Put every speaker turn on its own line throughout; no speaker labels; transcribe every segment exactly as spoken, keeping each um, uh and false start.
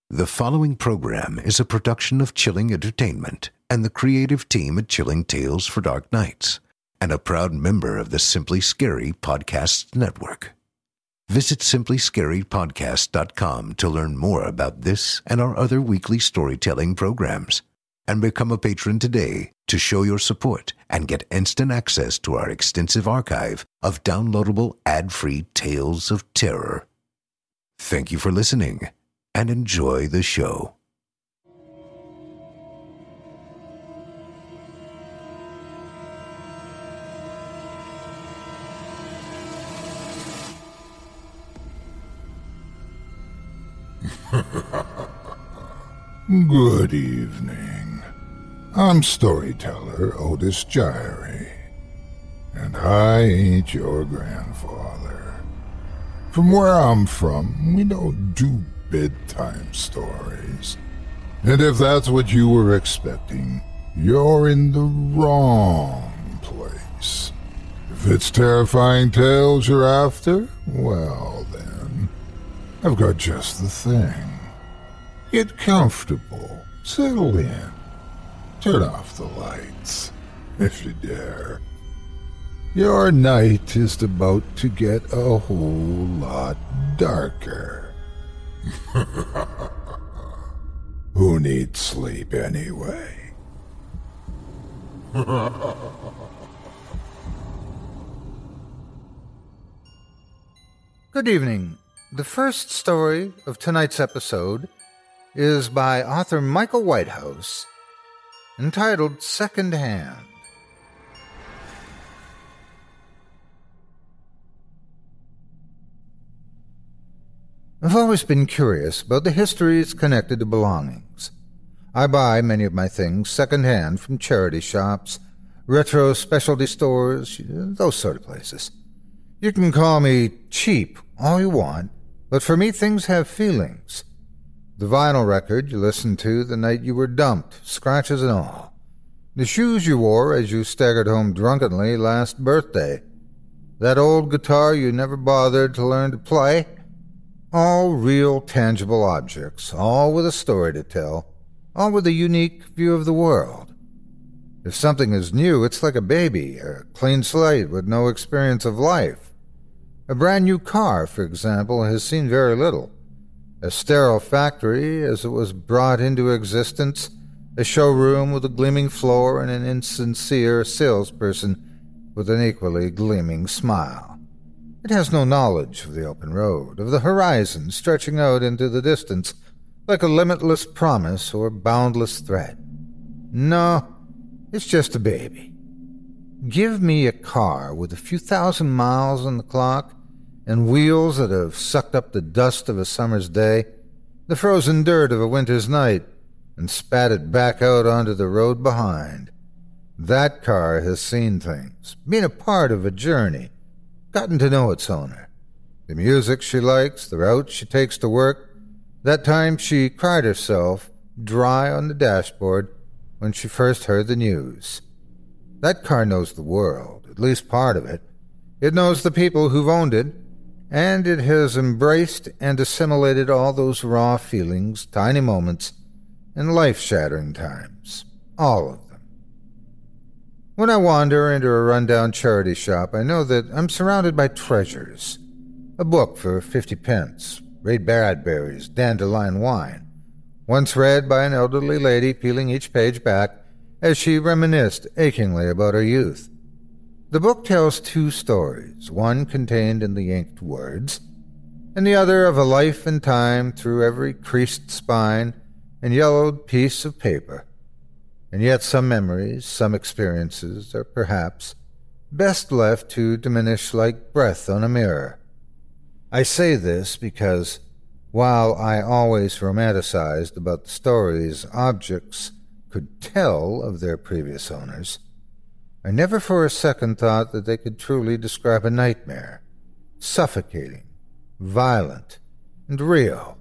The following program is a production of Chilling Entertainment and the creative team at Chilling Tales for Dark Nights, and a proud member of the Simply Scary Podcasts Network. Visit simply scary podcast dot com to learn more about this and our other weekly storytelling programs, and become a patron today to show your support and get instant access to our extensive archive of downloadable ad-free tales of terror. Thank you for listening, and enjoy the show.
Good evening. I'm storyteller Otis Gyrie, and I ain't your grandfather. From where I'm from, we don't do bedtime stories. And if that's what you were expecting, you're in the wrong place. If it's terrifying tales you're after, well then, I've got just the thing. Get comfortable, settle in, turn off the lights, if you dare. Your night is about to get a whole lot darker. Who needs sleep anyway?
Good evening. The first story of tonight's episode is by author Michael Whitehouse, entitled Second Hand. I've always been curious about the histories connected to belongings. I buy many of my things second-hand from charity shops, retro specialty stores, those sort of places. You can call me cheap all you want, but for me things have feelings. The vinyl record you listened to the night you were dumped, scratches and all. The shoes you wore as you staggered home drunkenly last birthday. That old guitar you never bothered to learn to play. All real, tangible objects, all with a story to tell, all with a unique view of the world. If something is new, it's like a baby, a clean slate with no experience of life. A brand new car, for example, has seen very little. A sterile factory as it was brought into existence, a showroom with a gleaming floor and an insincere salesperson with an equally gleaming smile. It has no knowledge of the open road, of the horizon stretching out into the distance like a limitless promise or boundless threat. No, it's just a baby. Give me a car with a few thousand miles on the clock and wheels that have sucked up the dust of a summer's day, the frozen dirt of a winter's night, and spat it back out onto the road behind. That car has seen things, been a part of a journey, gotten to know its owner. The music she likes, the route she takes to work, that time she cried herself dry on the dashboard when she first heard the news. That car knows the world, at least part of it. It knows the people who've owned it, and it has embraced and assimilated all those raw feelings, tiny moments, and life-shattering times. All of them. When I wander into a rundown charity shop, I know that I'm surrounded by treasures. A book for fifty pence, Ray Bradbury's Dandelion Wine, once read by an elderly lady peeling each page back as she reminisced achingly about her youth. The book tells two stories, one contained in the inked words, and the other of a life and time through every creased spine and yellowed piece of paper. And yet some memories, some experiences, are perhaps best left to diminish like breath on a mirror. I say this because, while I always romanticized about the stories objects could tell of their previous owners, I never for a second thought that they could truly describe a nightmare, suffocating, violent, and real.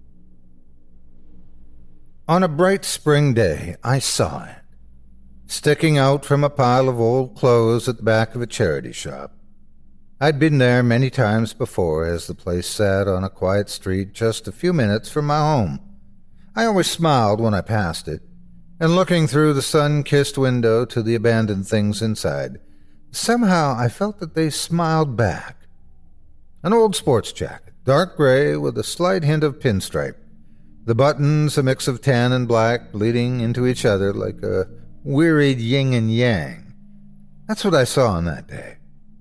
On a bright spring day, I saw it, sticking out from a pile of old clothes at the back of a charity shop. I'd been there many times before, as the place sat on a quiet street just a few minutes from my home. I always smiled when I passed it, and looking through the sun-kissed window to the abandoned things inside, somehow I felt that they smiled back. An old sports jacket, dark gray with a slight hint of pinstripe, the buttons a mix of tan and black bleeding into each other like a wearied yin and yang. That's what I saw on that day.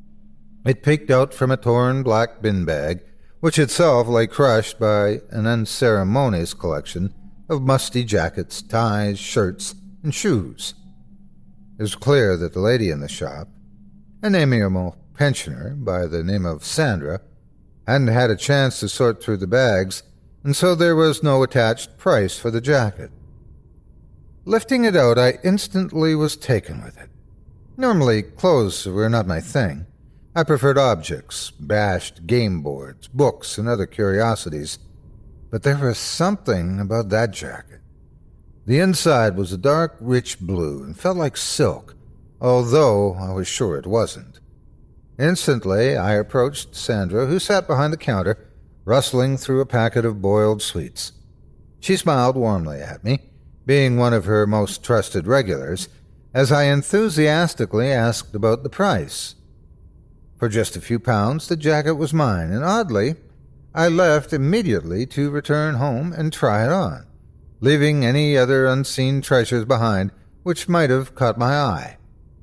It peeked out from a torn black bin bag, which itself lay crushed by an unceremonious collection of musty jackets, ties, shirts, and shoes. It was clear that the lady in the shop, an amiable pensioner by the name of Sandra, hadn't had a chance to sort through the bags, and so there was no attached price for the jacket. Lifting it out, I instantly was taken with it. Normally, clothes were not my thing. I preferred objects, bashed game boards, books, and other curiosities. But there was something about that jacket. The inside was a dark, rich blue and felt like silk, although I was sure it wasn't. Instantly, I approached Sandra, who sat behind the counter, rustling through a packet of boiled sweets. She smiled warmly at me, being one of her most trusted regulars, as I enthusiastically asked about the price. For just a few pounds, the jacket was mine, and oddly, I left immediately to return home and try it on, leaving any other unseen treasures behind which might have caught my eye.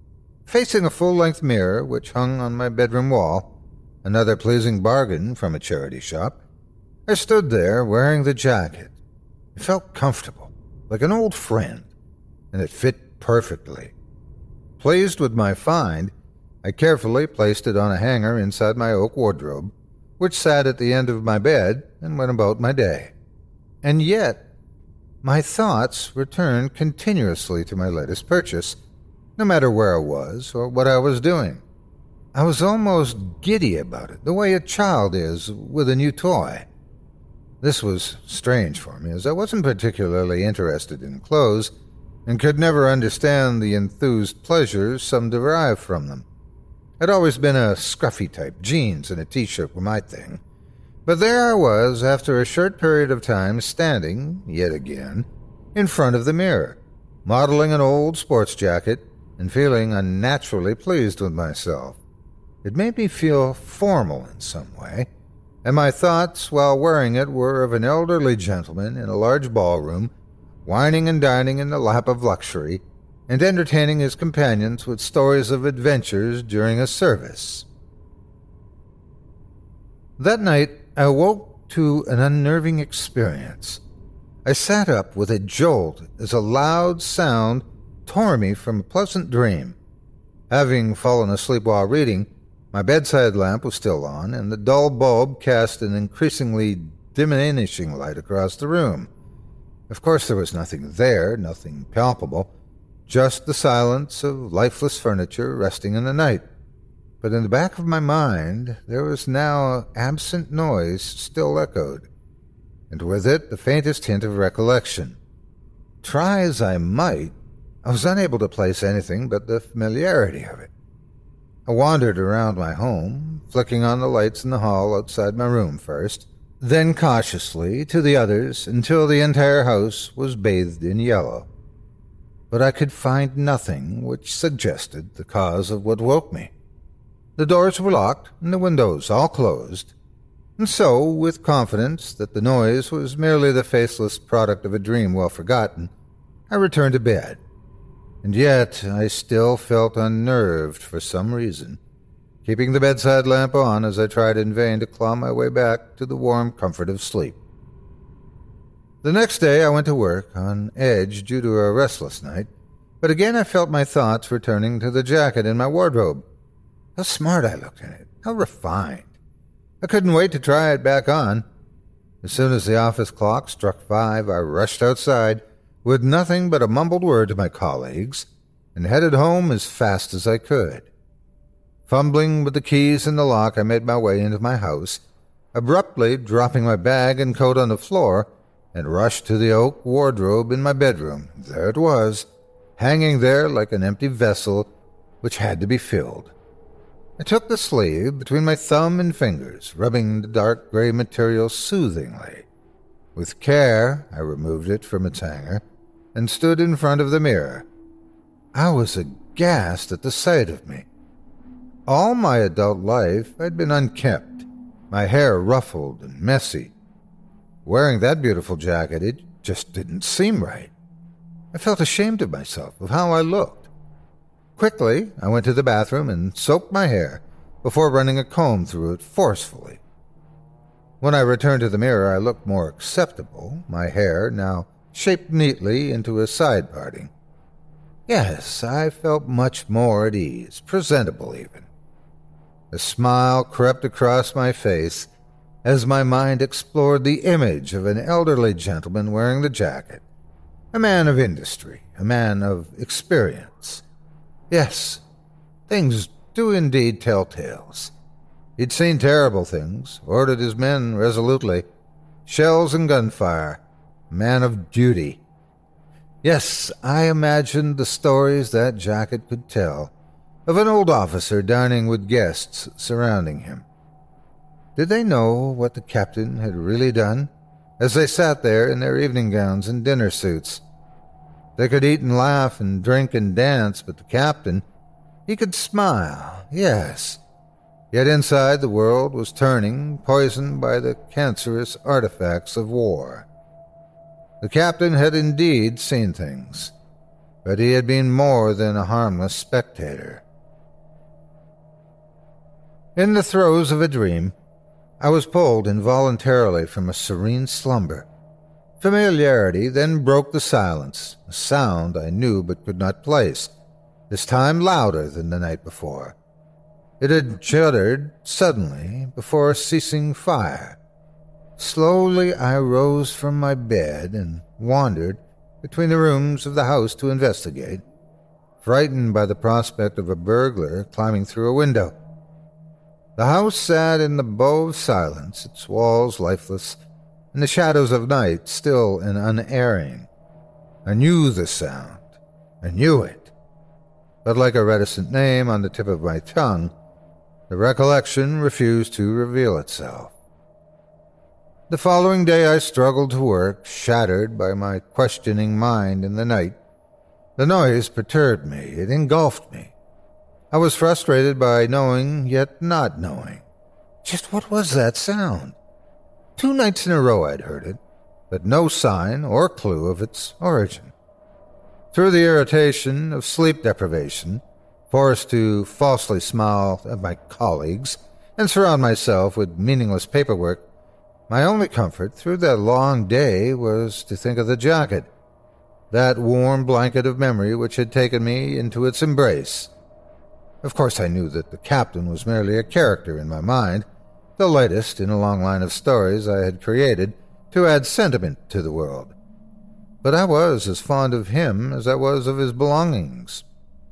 Facing a full-length mirror which hung on my bedroom wall, another pleasing bargain from a charity shop, I stood there wearing the jacket. It felt comfortable, like an old friend, and it fit perfectly. Pleased with my find, I carefully placed it on a hanger inside my oak wardrobe, which sat at the end of my bed, and went about my day. And yet, my thoughts returned continuously to my latest purchase, no matter where I was or what I was doing. I was almost giddy about it, the way a child is with a new toy. This was strange for me, as I wasn't particularly interested in clothes, and could never understand the enthused pleasures some derive from them. I'd always been a scruffy type. Jeans and a t-shirt were my thing. But there I was, after a short period of time, standing, yet again, in front of the mirror, modeling an old sports jacket, and feeling unnaturally pleased with myself. It made me feel formal in some way, and my thoughts while wearing it were of an elderly gentleman in a large ballroom, wining and dining in the lap of luxury, and entertaining his companions with stories of adventures during a service. That night, I awoke to an unnerving experience. I sat up with a jolt as a loud sound tore me from a pleasant dream. Having fallen asleep while reading, my bedside lamp was still on, and the dull bulb cast an increasingly diminishing light across the room. Of course, there was nothing there, nothing palpable, just the silence of lifeless furniture resting in the night. But in the back of my mind, there was now absent noise still echoed, and with it the faintest hint of recollection. Try as I might, I was unable to place anything but the familiarity of it. I wandered around my home, flicking on the lights in the hall outside my room first, then cautiously to the others until the entire house was bathed in yellow. But I could find nothing which suggested the cause of what woke me. The doors were locked and the windows all closed, and so, with confidence that the noise was merely the faceless product of a dream well forgotten, I returned to bed. And yet I still felt unnerved for some reason, keeping the bedside lamp on as I tried in vain to claw my way back to the warm comfort of sleep. The next day I went to work, on edge due to a restless night, but again I felt my thoughts returning to the jacket in my wardrobe. How smart I looked in it, how refined. I couldn't wait to try it back on. As soon as the office clock struck five, I rushed outside, with nothing but a mumbled word to my colleagues, and headed home as fast as I could. Fumbling with the keys in the lock, I made my way into my house, abruptly dropping my bag and coat on the floor, and rushed to the oak wardrobe in my bedroom. There it was, hanging there like an empty vessel which had to be filled. I took the sleeve between my thumb and fingers, rubbing the dark gray material soothingly, With care, I removed it from its hanger and stood in front of the mirror. I was aghast at the sight of me. All my adult life I'd been unkempt, my hair ruffled and messy. Wearing that beautiful jacket, it just didn't seem right. I felt ashamed of myself, of how I looked. Quickly, I went to the bathroom and soaked my hair before running a comb through it forcefully. When I returned to the mirror, I looked more acceptable, my hair now shaped neatly into a side parting. Yes, I felt much more at ease, presentable even. A smile crept across my face as my mind explored the image of an elderly gentleman wearing the jacket, a man of industry, a man of experience. Yes, things do indeed tell tales. He'd seen terrible things, ordered his men resolutely, shells and gunfire, a man of duty. Yes, I imagined the stories that jacket could tell of an old officer dining with guests surrounding him. Did they know what the captain had really done as they sat there in their evening gowns and dinner suits? They could eat and laugh and drink and dance, but the captain, he could smile, yes. Yet inside the world was turning, poisoned by the cancerous artifacts of war. The captain had indeed seen things, but he had been more than a harmless spectator. In the throes of a dream, I was pulled involuntarily from a serene slumber. Familiarity then broke the silence, a sound I knew but could not place, this time louder than the night before. It had shuddered suddenly before a ceasing fire. Slowly I rose from my bed and wandered between the rooms of the house to investigate, frightened by the prospect of a burglar climbing through a window. The house sat in the bow of silence, its walls lifeless, and the shadows of night still and unerring. I knew the sound. I knew it. But like a reticent name on the tip of my tongue, the recollection refused to reveal itself. The following day I struggled to work, shattered by my questioning mind in the night. The noise perturbed me. It engulfed me. I was frustrated by knowing, yet not knowing. Just what was that sound? Two nights in a row I'd heard it, but no sign or clue of its origin. Through the irritation of sleep deprivation, forced to falsely smile at my colleagues and surround myself with meaningless paperwork, my only comfort through that long day was to think of the jacket, that warm blanket of memory which had taken me into its embrace. Of course I knew that the captain was merely a character in my mind, the latest in a long line of stories I had created to add sentiment to the world. But I was as fond of him as I was of his belongings.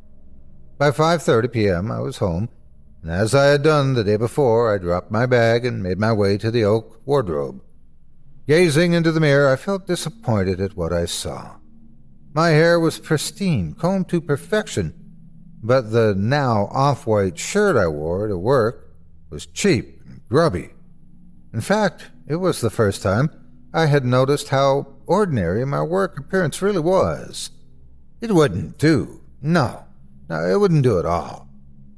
By five thirty p.m. I was home, and as I had done the day before, I dropped my bag and made my way to the oak wardrobe. Gazing into the mirror, I felt disappointed at what I saw. My hair was pristine, combed to perfection, but the now off-white shirt I wore to work was cheap and grubby. In fact, it was the first time I had noticed how ordinary my work appearance really was. It wouldn't do. No, no, it wouldn't do at all.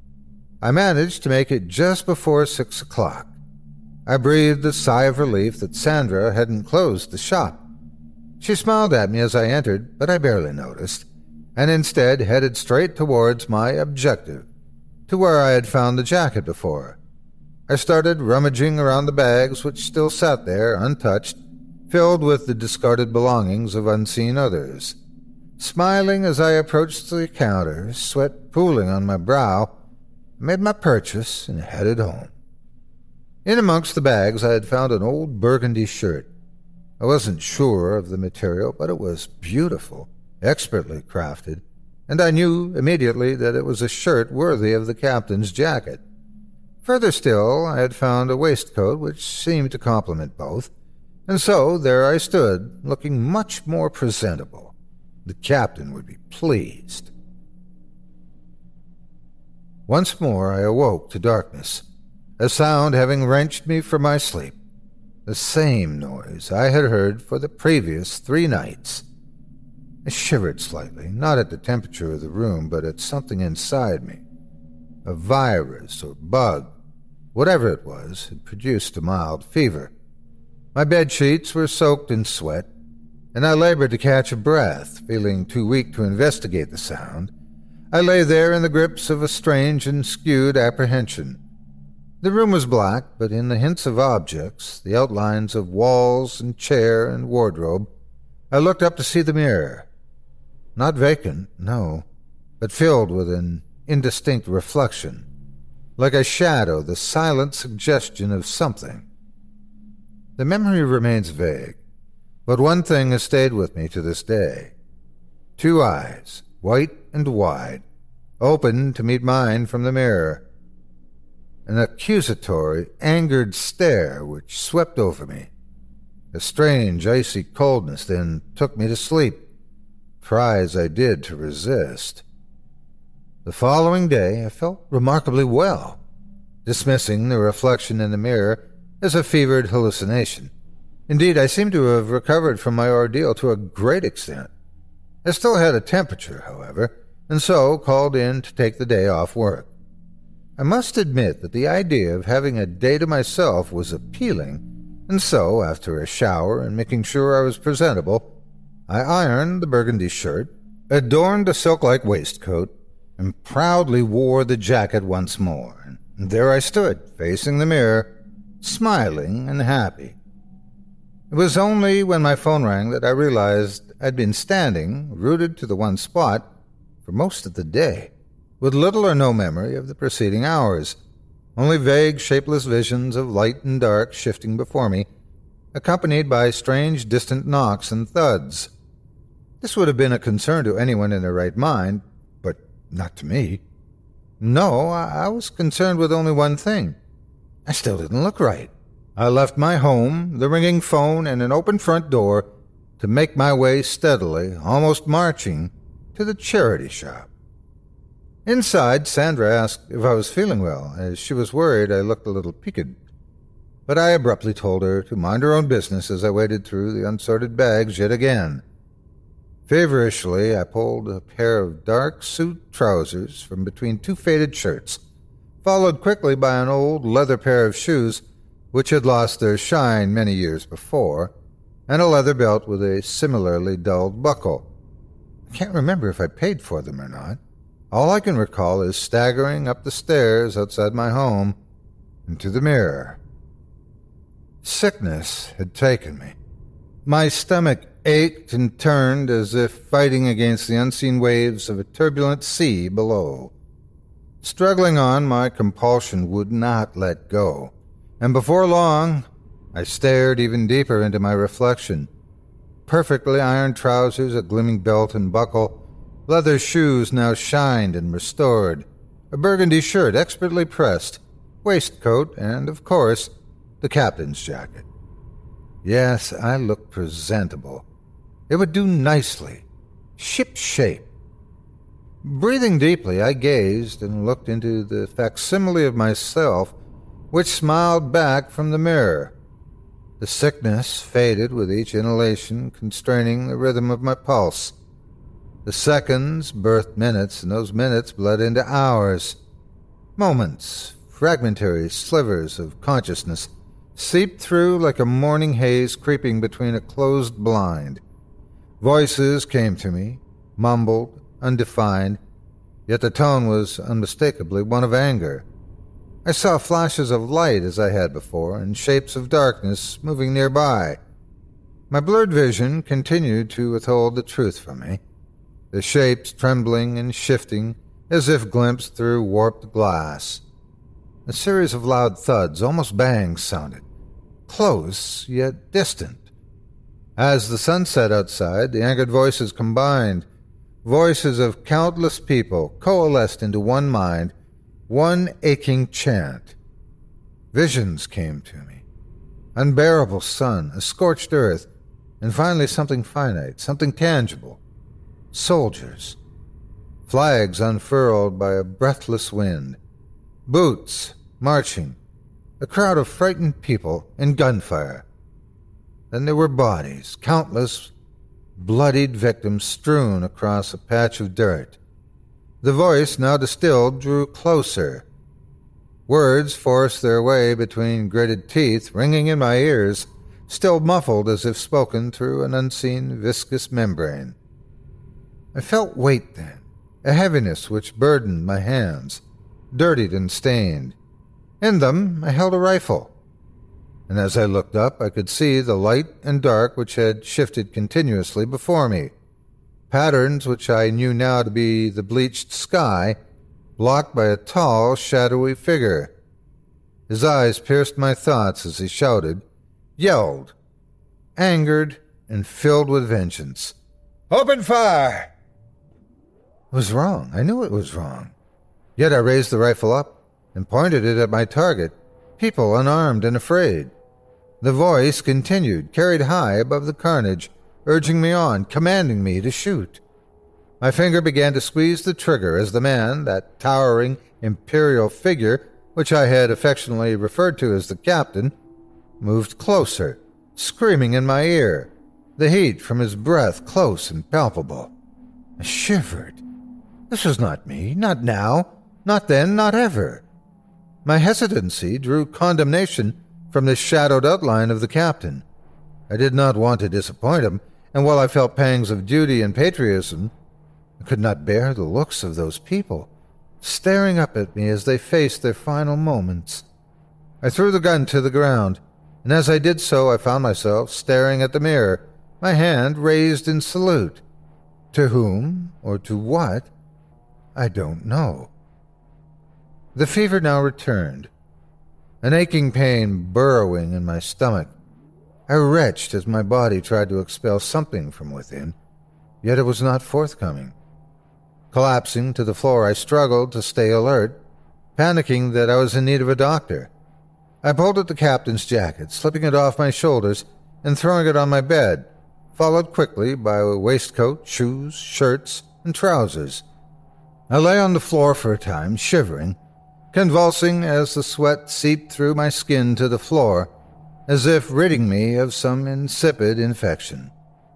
I managed to make it just before six o'clock. I breathed a sigh of relief that Sandra hadn't closed the shop. She smiled at me as I entered, but I barely noticed, and instead headed straight towards my objective, to where I had found the jacket before. I started rummaging around the bags which still sat there untouched, filled with the discarded belongings of unseen others. Smiling as I approached the counter, sweat pooling on my brow, I made my purchase and headed home. In amongst the bags I had found an old burgundy shirt. I wasn't sure of the material, but it was beautiful, expertly crafted, and I knew immediately that it was a shirt worthy of the captain's jacket. Further still, I had found a waistcoat which seemed to complement both, and so there I stood, looking much more presentable. The captain would be pleased. Once more I awoke to darkness, a sound having wrenched me from my sleep. The same noise I had heard for the previous three nights. I shivered slightly, not at the temperature of the room, but at something inside me. A virus or bug, whatever it was, had produced a mild fever. My bed sheets were soaked in sweat, and I labored to catch a breath, feeling too weak to investigate the sound. I lay there in the grips of a strange and skewed apprehension. The room was black, but in the hints of objects, the outlines of walls and chair and wardrobe, I looked up to see the mirror. Not vacant, no, but filled with an indistinct reflection, like a shadow, the silent suggestion of something. The memory remains vague, but one thing has stayed with me to this day. Two eyes, white and wide, opened to meet mine from the mirror. An accusatory, angered stare which swept over me. A strange, icy coldness then took me to sleep. Try as I did to resist. The following day I felt remarkably well, dismissing the reflection in the mirror as a fevered hallucination. Indeed, I seemed to have recovered from my ordeal to a great extent. I still had a temperature, however, and so called in to take the day off work. I must admit that the idea of having a day to myself was appealing, and so, after a shower and making sure I was presentable, I ironed the burgundy shirt, adorned the silk-like waistcoat, and proudly wore the jacket once more. And there I stood, facing the mirror, smiling and happy. It was only when my phone rang that I realized I'd been standing, rooted to the one spot, for most of the day, with little or no memory of the preceding hours, only vague, shapeless visions of light and dark shifting before me, accompanied by strange, distant knocks and thuds. This would have been a concern to anyone in their right mind, but not to me. No, I, I was concerned with only one thing. I still didn't look right. I left my home, the ringing phone, and an open front door to make my way steadily, almost marching, to the charity shop. Inside, Sandra asked if I was feeling well, as she was worried I looked a little peaked. But I abruptly told her to mind her own business as I waded through the unsorted bags yet again. Feverishly, I pulled a pair of dark suit trousers from between two faded shirts, followed quickly by an old leather pair of shoes which had lost their shine many years before, and a leather belt with a similarly dulled buckle. I can't remember if I paid for them or not. All I can recall is staggering up the stairs outside my home and to the mirror. Sickness had taken me. My stomach ached and turned as if fighting against the unseen waves of a turbulent sea below. Struggling on, my compulsion would not let go, and before long I stared even deeper into my reflection. Perfectly ironed trousers, a gleaming belt and buckle, leather shoes now shined and restored, a burgundy shirt expertly pressed, waistcoat, and, of course, the captain's jacket. Yes, I looked presentable. It would do nicely. Ship-shape. Breathing deeply, I gazed and looked into the facsimile of myself, which smiled back from the mirror. The sickness faded with each inhalation, constraining the rhythm of my pulse. The seconds birthed minutes, and those minutes bled into hours. Moments, fragmentary slivers of consciousness, seeped through like a morning haze creeping between a closed blind. Voices came to me, mumbled, undefined, yet the tone was unmistakably one of anger. I saw flashes of light as I had before, and shapes of darkness moving nearby. My blurred vision continued to withhold the truth from me, the shapes trembling and shifting as if glimpsed through warped glass. A series of loud thuds, almost bangs, sounded, close yet distant. As the sun set outside, the angered voices combined, voices of countless people coalesced into one mind, one aching chant. Visions came to me. Unbearable sun, a scorched earth, and finally something finite, something tangible. Soldiers. Flags unfurled by a breathless wind. Boots, marching. A crowd of frightened people and gunfire. Then there were bodies, countless bloodied victims strewn across a patch of dirt. The voice, now distilled, drew closer. Words forced their way between gritted teeth, ringing in my ears, still muffled as if spoken through an unseen viscous membrane. I felt weight then, a heaviness which burdened my hands, dirtied and stained. In them I held a rifle, and as I looked up I could see the light and dark which had shifted continuously before me, patterns which I knew now to be the bleached sky, blocked by a tall, shadowy figure. His eyes pierced my thoughts as he shouted, yelled, angered and filled with vengeance. "Open fire!" It was wrong. I knew it was wrong. Yet I raised the rifle up and pointed it at my target, people unarmed and afraid. The voice continued, carried high above the carnage, urging me on, commanding me to shoot. My finger began to squeeze the trigger as the man, that towering imperial figure which I had affectionately referred to as the captain, moved closer, screaming in my ear, the heat from his breath close and palpable. I shivered. This was not me, not now, not then, not ever. My hesitancy drew condemnation from the shadowed outline of the captain. I did not want to disappoint him, and while I felt pangs of duty and patriotism, I could not bear the looks of those people, staring up at me as they faced their final moments. I threw the gun to the ground, and as I did so I found myself staring at the mirror, my hand raised in salute. To whom, or to what, I don't know. The fever now returned, an aching pain burrowing in my stomach. I retched as my body tried to expel something from within, yet it was not forthcoming. Collapsing to the floor, I struggled to stay alert, panicking that I was in need of a doctor. I pulled at the captain's jacket, slipping it off my shoulders and throwing it on my bed, followed quickly by a waistcoat, shoes, shirts, and trousers. I lay on the floor for a time, shivering, convulsing as the sweat seeped through my skin to the floor, as if ridding me of some insipid infection.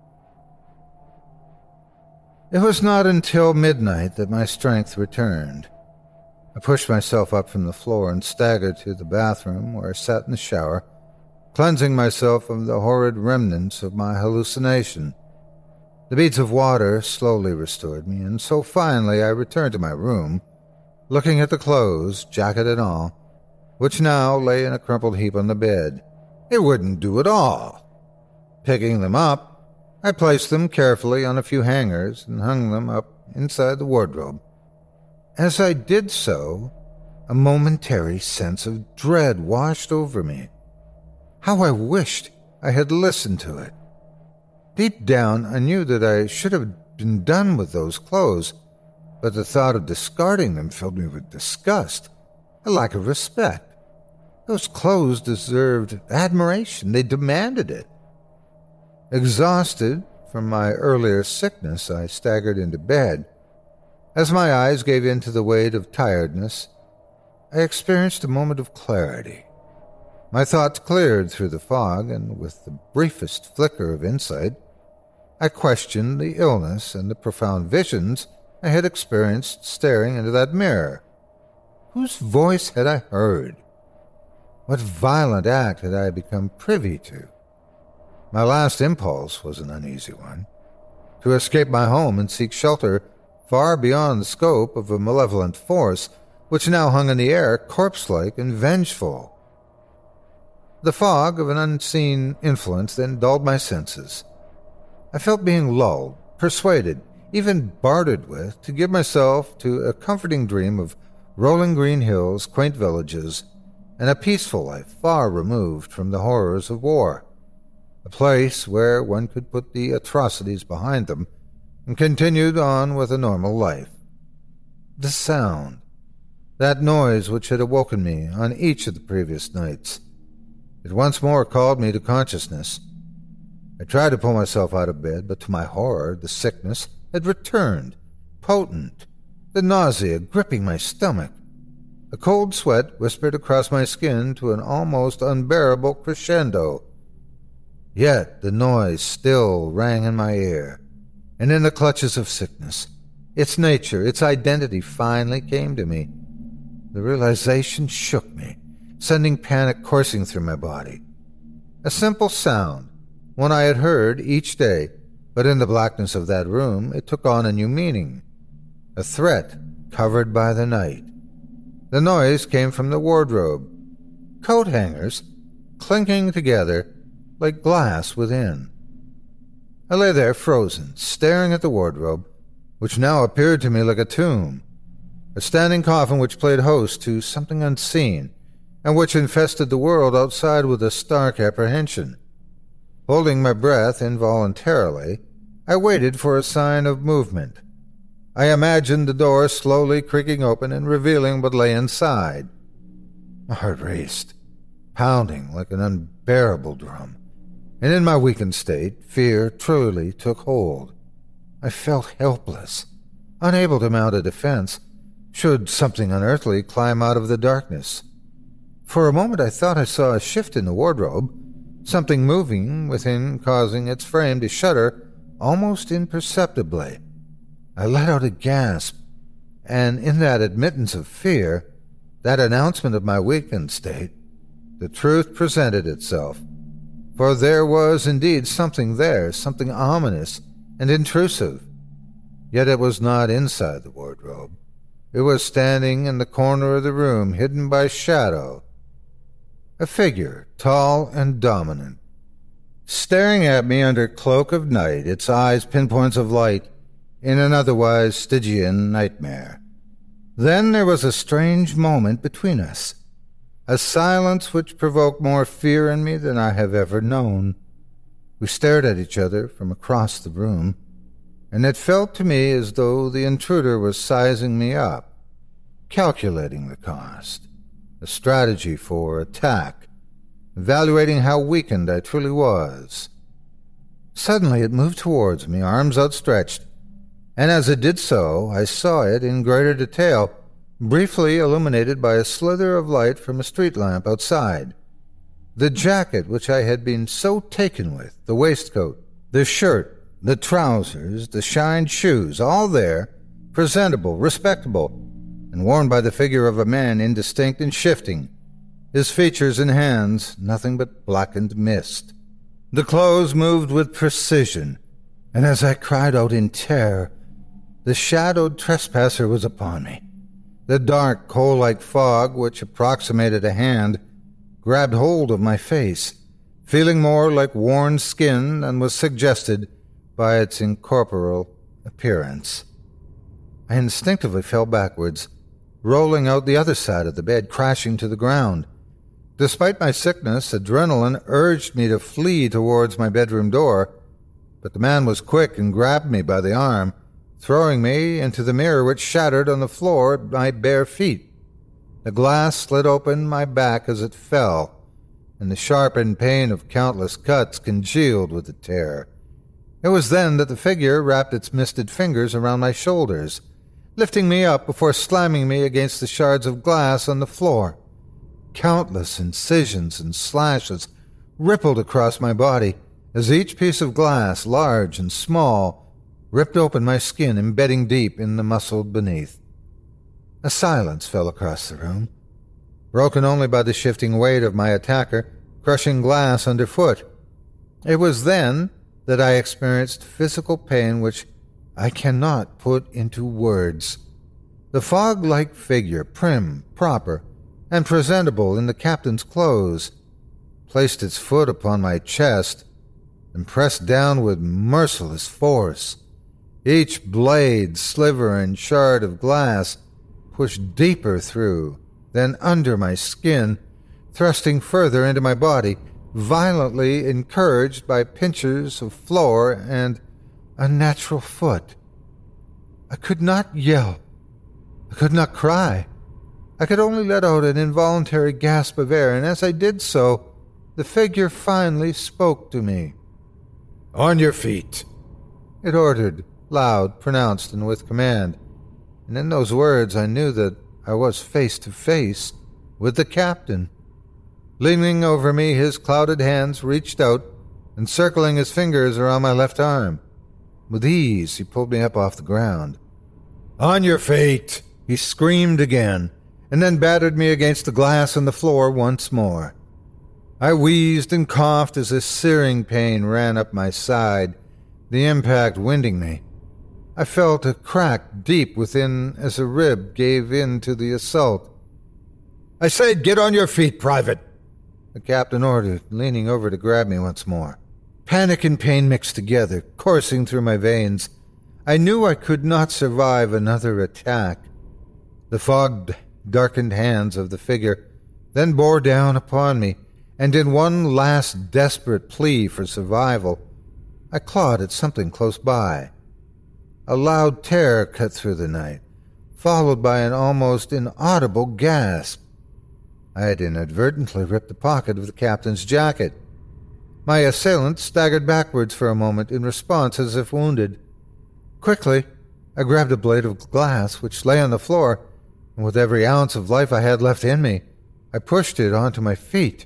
It was not until midnight that my strength returned. I pushed myself up from the floor and staggered to the bathroom where I sat in the shower, cleansing myself of the horrid remnants of my hallucination. The beads of water slowly restored me, and so finally I returned to my room, looking at the clothes, jacket and all, which now lay in a crumpled heap on the bed. It wouldn't do at all. Picking them up, I placed them carefully on a few hangers and hung them up inside the wardrobe. As I did so, a momentary sense of dread washed over me. How I wished I had listened to it. Deep down, I knew that I should have been done with those clothes, but the thought of discarding them filled me with disgust, a lack of respect. Those clothes deserved admiration. They demanded it. Exhausted from my earlier sickness, I staggered into bed. As my eyes gave in to the weight of tiredness, I experienced a moment of clarity. My thoughts cleared through the fog, and with the briefest flicker of insight, I questioned the illness and the profound visions I had experienced staring into that mirror. Whose voice had I heard? What violent act had I become privy to? My last impulse was an uneasy one, to escape my home and seek shelter far beyond the scope of a malevolent force which now hung in the air, corpse-like and vengeful. The fog of an unseen influence then dulled my senses. I felt being lulled, persuaded, even bartered with, to give myself to a comforting dream of rolling green hills, quaint villages, and a peaceful life far removed from the horrors of war, a place where one could put the atrocities behind them and continued on with a normal life. The sound, that noise which had awoken me on each of the previous nights, it once more called me to consciousness. I tried to pull myself out of bed, but to my horror the sickness had returned, potent, the nausea gripping my stomach. A cold sweat whispered across my skin to an almost unbearable crescendo. Yet the noise still rang in my ear, and in the clutches of sickness, its nature, its identity finally came to me. The realization shook me, sending panic coursing through my body. A simple sound, one I had heard each day, but in the blackness of that room it took on a new meaning. A threat covered by the night. The noise came from the wardrobe. Coat hangers, clinking together like glass within. I lay there frozen, staring at the wardrobe, which now appeared to me like a tomb, a standing coffin which played host to something unseen, and which infested the world outside with a stark apprehension. Holding my breath involuntarily, I waited for a sign of movement. I imagined the door slowly creaking open and revealing what lay inside. My heart raced, pounding like an unbearable drum, and in my weakened state, fear truly took hold. I felt helpless, unable to mount a defense, should something unearthly climb out of the darkness. For a moment I thought I saw a shift in the wardrobe, something moving within causing its frame to shudder almost imperceptibly. I let out a gasp, and in that admittance of fear, that announcement of my weakened state, the truth presented itself. For there was indeed something there, something ominous and intrusive. Yet it was not inside the wardrobe. It was standing in the corner of the room, hidden by shadow. A figure, tall and dominant, staring at me under cloak of night, its eyes pinpoints of light, in an otherwise Stygian nightmare. Then there was a strange moment between us, a silence which provoked more fear in me than I have ever known. We stared at each other from across the room, and it felt to me as though the intruder was sizing me up, calculating the cost, a strategy for attack, evaluating how weakened I truly was. Suddenly it moved towards me, arms outstretched, and as it did so, I saw it in greater detail, briefly illuminated by a slither of light from a street lamp outside. The jacket which I had been so taken with, the waistcoat, the shirt, the trousers, the shined shoes, all there, presentable, respectable, and worn by the figure of a man indistinct and shifting, his features and hands nothing but blackened mist. The clothes moved with precision, and as I cried out in terror, the shadowed trespasser was upon me. The dark, coal-like fog, which approximated a hand, grabbed hold of my face, feeling more like worn skin than was suggested by its incorporeal appearance. I instinctively fell backwards, rolling out the other side of the bed, crashing to the ground. Despite my sickness, adrenaline urged me to flee towards my bedroom door, but the man was quick and grabbed me by the arm, throwing me into the mirror which shattered on the floor at my bare feet. The glass slid open my back as it fell, and the sharpened pain of countless cuts congealed with the tear. It was then that the figure wrapped its misted fingers around my shoulders, lifting me up before slamming me against the shards of glass on the floor. Countless incisions and slashes rippled across my body as each piece of glass, large and small, ripped open my skin, embedding deep in the muscle beneath. A silence fell across the room, broken only by the shifting weight of my attacker, crushing glass underfoot. It was then that I experienced physical pain which I cannot put into words. The fog-like figure, prim, proper, and presentable in the captain's clothes, placed its foot upon my chest and pressed down with merciless force. Each blade, sliver, and shard of glass pushed deeper through, then under my skin, thrusting further into my body, violently encouraged by pinchers of floor and a natural foot. I could not yell. I could not cry. I could only let out an involuntary gasp of air, and as I did so, the figure finally spoke to me. "On your feet," it ordered, loud, pronounced, and with command. And in those words I knew that I was face to face with the captain. Leaning over me, his clouded hands reached out, encircling his fingers around my left arm. With ease, he pulled me up off the ground. "On your feet!" he screamed again, and then battered me against the glass on the floor once more. I wheezed and coughed as a searing pain ran up my side, the impact winding me. I felt a crack deep within as a rib gave in to the assault. "I said, get on your feet, Private!" the captain ordered, leaning over to grab me once more. Panic and pain mixed together, coursing through my veins. I knew I could not survive another attack. The fogged, darkened hands of the figure then bore down upon me, and in one last desperate plea for survival, I clawed at something close by. A loud tear cut through the night, followed by an almost inaudible gasp. I had inadvertently ripped the pocket of the captain's jacket. My assailant staggered backwards for a moment in response as if wounded. Quickly, I grabbed a blade of glass which lay on the floor, and with every ounce of life I had left in me, I pushed it onto my feet.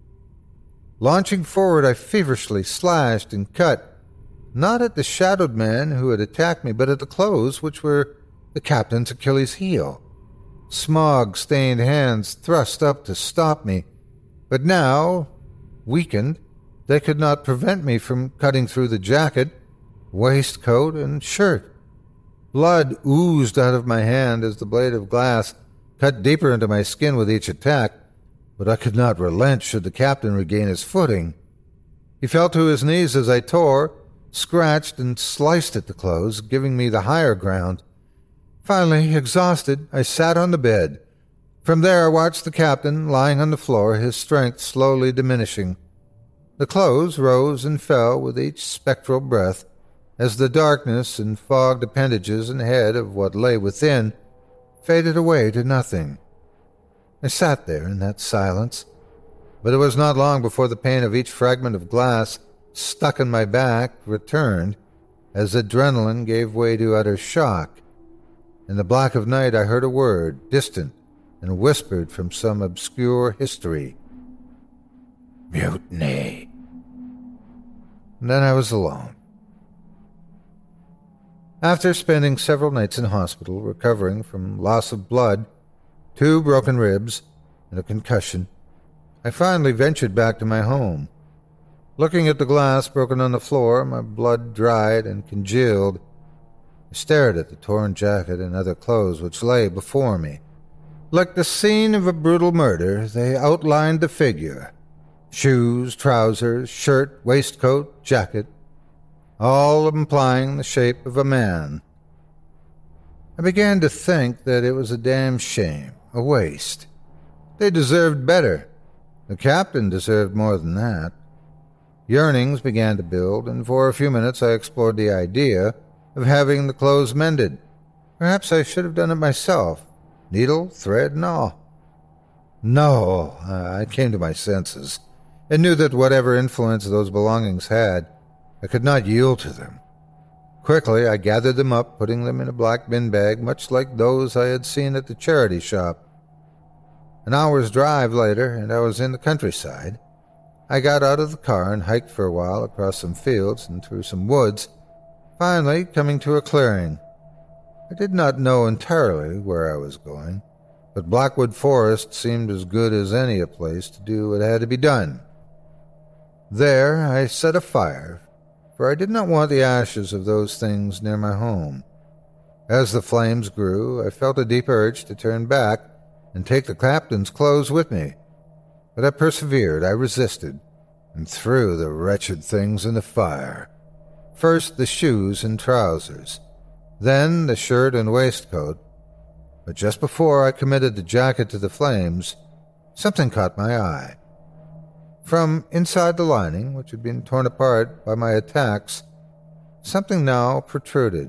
Launching forward, I feverishly slashed and cut, not at the shadowed man who had attacked me, but at the clothes which were the captain's Achilles' heel. Smog-stained hands thrust up to stop me, but now, weakened, they could not prevent me from cutting through the jacket, waistcoat, and shirt. Blood oozed out of my hand as the blade of glass cut deeper into my skin with each attack, but I could not relent should the captain regain his footing. He fell to his knees as I tore, scratched, and sliced at the clothes, giving me the higher ground. Finally, exhausted, I sat on the bed. From there I watched the captain lying on the floor, his strength slowly diminishing. The clothes rose and fell with each spectral breath, as the darkness and fogged appendages and head of what lay within faded away to nothing. I sat there in that silence, but it was not long before the pain of each fragment of glass stuck in my back returned, as adrenaline gave way to utter shock. In the black of night I heard a word, distant and whispered from some obscure history. Mutiny. And then I was alone. After spending several nights in hospital recovering from loss of blood, two broken ribs, and a concussion, I finally ventured back to my home. Looking at the glass broken on the floor, my blood dried and congealed. I stared at the torn jacket and other clothes which lay before me. Like the scene of a brutal murder, they outlined the figure. Shoes, trousers, shirt, waistcoat, jacket, all implying the shape of a man. I began to think that it was a damn shame, a waste. They deserved better. The captain deserved more than that. Yearnings began to build, and for a few minutes I explored the idea of having the clothes mended. Perhaps I should have done it myself, needle, thread, and all. No, I came to my senses, and knew that whatever influence those belongings had, I could not yield to them. Quickly, I gathered them up, putting them in a black bin bag, much like those I had seen at the charity shop. An hour's drive later, and I was in the countryside. I got out of the car and hiked for a while across some fields and through some woods, finally coming to a clearing. I did not know entirely where I was going, but Blackwood Forest seemed as good as any a place to do what had to be done. There I set a fire, for I did not want the ashes of those things near my home. As the flames grew, I felt a deep urge to turn back and take the captain's clothes with me. But I persevered, I resisted, and threw the wretched things in the fire. First the shoes and trousers, then the shirt and waistcoat. But just before I committed the jacket to the flames, something caught my eye. From inside the lining, which had been torn apart by my attacks, something now protruded.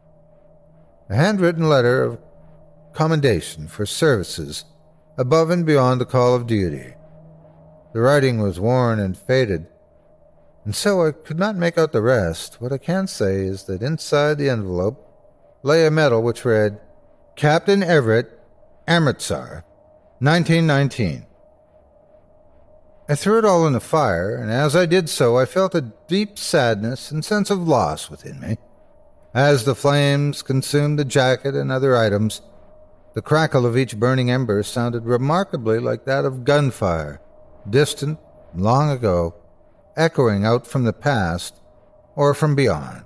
A handwritten letter of commendation for services above and beyond the call of duty. The writing was worn and faded, and so I could not make out the rest. What I can say is that inside the envelope lay a medal which read, Captain Everett, Amritsar, nineteen nineteen. I threw it all in the fire, and as I did so, I felt a deep sadness and sense of loss within me. As the flames consumed the jacket and other items, the crackle of each burning ember sounded remarkably like that of gunfire, distant, long ago, echoing out from the past or from beyond.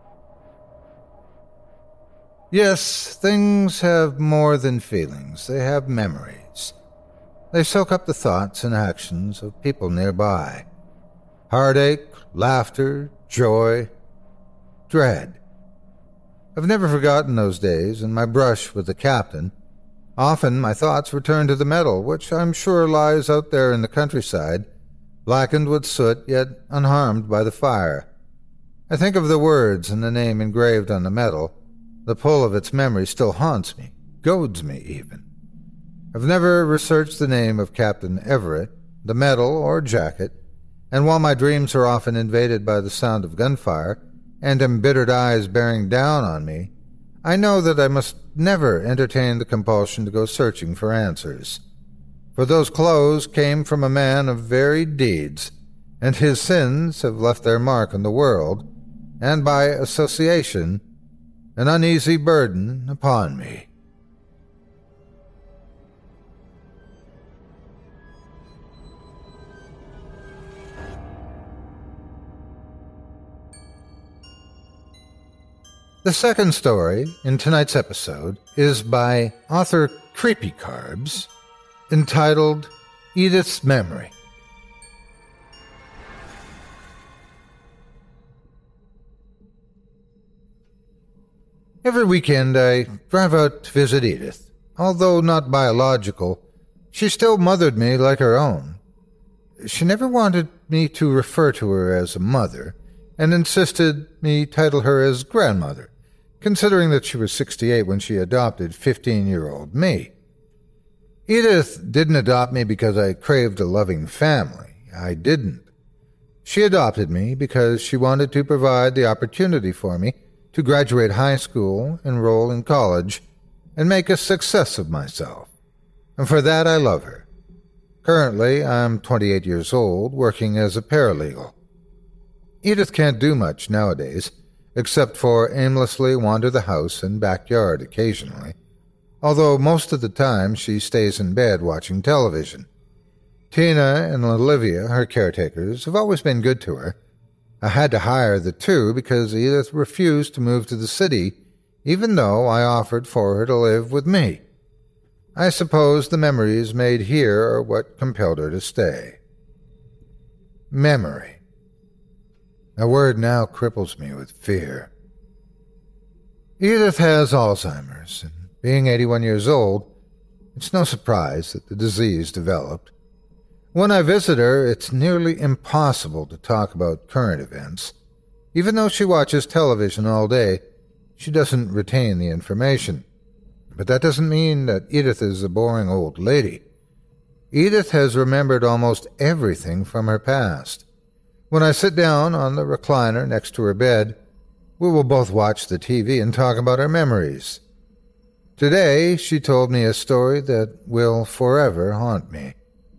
Yes, things have more than feelings. They have memories. They soak up the thoughts and actions of people nearby. Heartache, laughter, joy, dread. I've never forgotten those days and my brush with the captain. Often my thoughts return to the metal, which I'm sure lies out there in the countryside, blackened with soot yet unharmed by the fire. I think of the words and the name engraved on the metal. The pull of its memory still haunts me, goads me even. I've never researched the name of Captain Everett, the medal or jacket, and while my dreams are often invaded by the sound of gunfire and embittered eyes bearing down on me, I know that I must never entertain the compulsion to go searching for answers. For those clothes came from a man of varied deeds, and his sins have left their mark on the world, and by association, an uneasy burden upon me. The second story in tonight's episode is by author Creepy Carbs, entitled Edith's Memory. Every weekend I drive out to visit Edith. Although not biological, she still mothered me like her own. She never wanted me to refer to her as a mother, and insisted me title her as grandmother, considering that she was sixty-eight when she adopted fifteen-year-old me. Edith didn't adopt me because I craved a loving family. I didn't. She adopted me because she wanted to provide the opportunity for me to graduate high school, enroll in college, and make a success of myself. And for that I love her. Currently, I'm twenty-eight years old, working as a paralegal. Edith can't do much nowadays, except for aimlessly wander the house and backyard occasionally, although most of the time she stays in bed watching television. Tina and Olivia, her caretakers, have always been good to her. I had to hire the two because Edith refused to move to the city, even though I offered for her to live with me. I suppose the memories made here are what compelled her to stay. Memory. A word now cripples me with fear. Edith has Alzheimer's, and being eighty-one years old, it's no surprise that the disease developed. When I visit her, it's nearly impossible to talk about current events. Even though she watches television all day, she doesn't retain the information. But that doesn't mean that Edith is a boring old lady. Edith has remembered almost everything from her past. When I sit down on the recliner next to her bed, we will both watch the T V and talk about our memories. Today, she told me a story that will forever haunt me.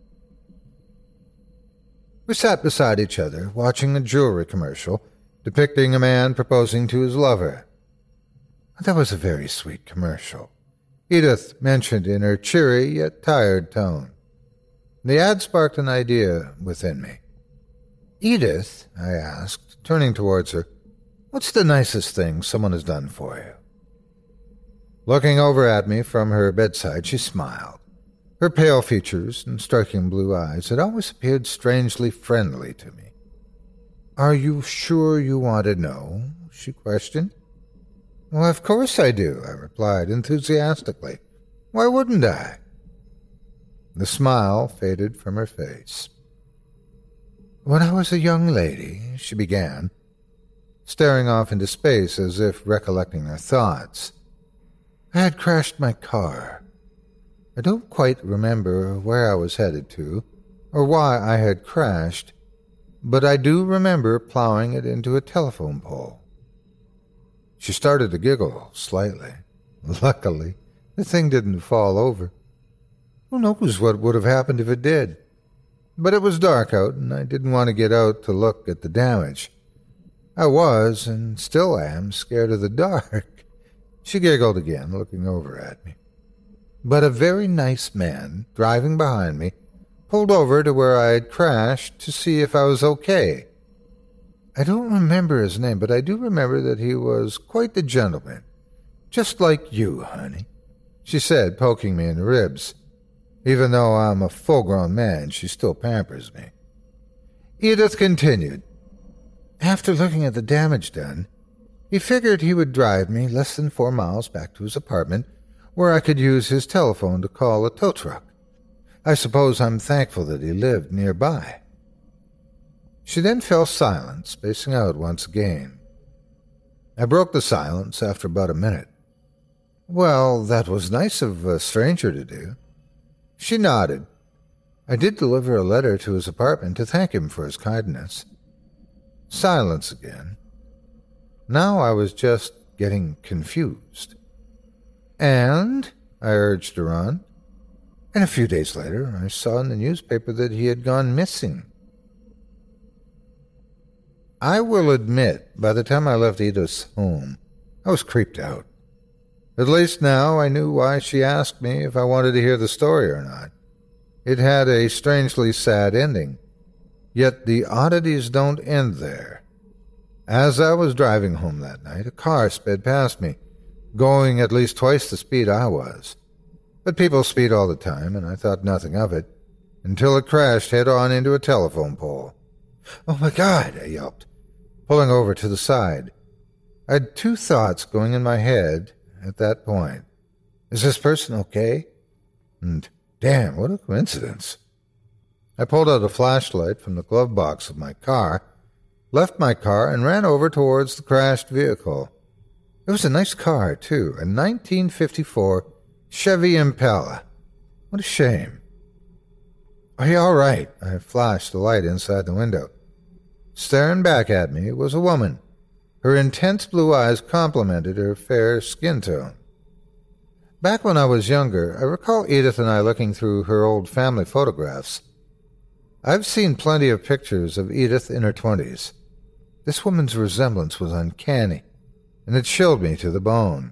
We sat beside each other, watching a jewelry commercial depicting a man proposing to his lover. That was a very sweet commercial, Edith mentioned in her cheery yet tired tone. The ad sparked an idea within me. Edith, I asked, turning towards her, what's the nicest thing someone has done for you? Looking over at me from her bedside, she smiled. Her pale features and striking blue eyes had always appeared strangely friendly to me. Are you sure you want to know? She questioned. Well, of course I do, I replied enthusiastically. Why wouldn't I? The smile faded from her face. When I was a young lady, she began, staring off into space as if recollecting her thoughts, I had crashed my car. I don't quite remember where I was headed to, or why I had crashed, but I do remember plowing it into a telephone pole. She started to giggle slightly. Luckily, the thing didn't fall over. Who knows what would have happened if it did? But it was dark out, and I didn't want to get out to look at the damage. I was, and still am, scared of the dark. She giggled again, looking over at me. But a very nice man, driving behind me, pulled over to where I had crashed to see if I was okay. I don't remember his name, but I do remember that he was quite the gentleman. Just like you, honey, she said, poking me in the ribs. Even though I'm a full-grown man, she still pampers me. Edith continued. After looking at the damage done, he figured he would drive me less than four miles back to his apartment, where I could use his telephone to call a tow truck. I suppose I'm thankful that he lived nearby. She then fell silent, spacing out once again. I broke the silence after about a minute. Well, that was nice of a stranger to do. She nodded. I did deliver a letter to his apartment to thank him for his kindness. Silence again. Now I was just getting confused. And, I urged her on, and a few days later I saw in the newspaper that he had gone missing. I will admit, by the time I left Edith's home, I was creeped out. At least now I knew why she asked me if I wanted to hear the story or not. It had a strangely sad ending. Yet the oddities don't end there. As I was driving home that night, a car sped past me, going at least twice the speed I was. But people speed all the time, and I thought nothing of it, until it crashed head-on into a telephone pole. "Oh, my God!" I yelped, pulling over to the side. I had two thoughts going in my head at that point. Is this person okay? And damn, what a coincidence. I pulled out a flashlight from the glove box of my car, left my car, and ran over towards the crashed vehicle. It was a nice car, too, a nineteen fifty-four Chevy Impala. What a shame. Are you all right? I flashed the light inside the window. Staring back at me was a woman. Her intense blue eyes complemented her fair skin tone. Back when I was younger, I recall Edith and I looking through her old family photographs. I've seen plenty of pictures of Edith in her twenties. This woman's resemblance was uncanny, and it chilled me to the bone.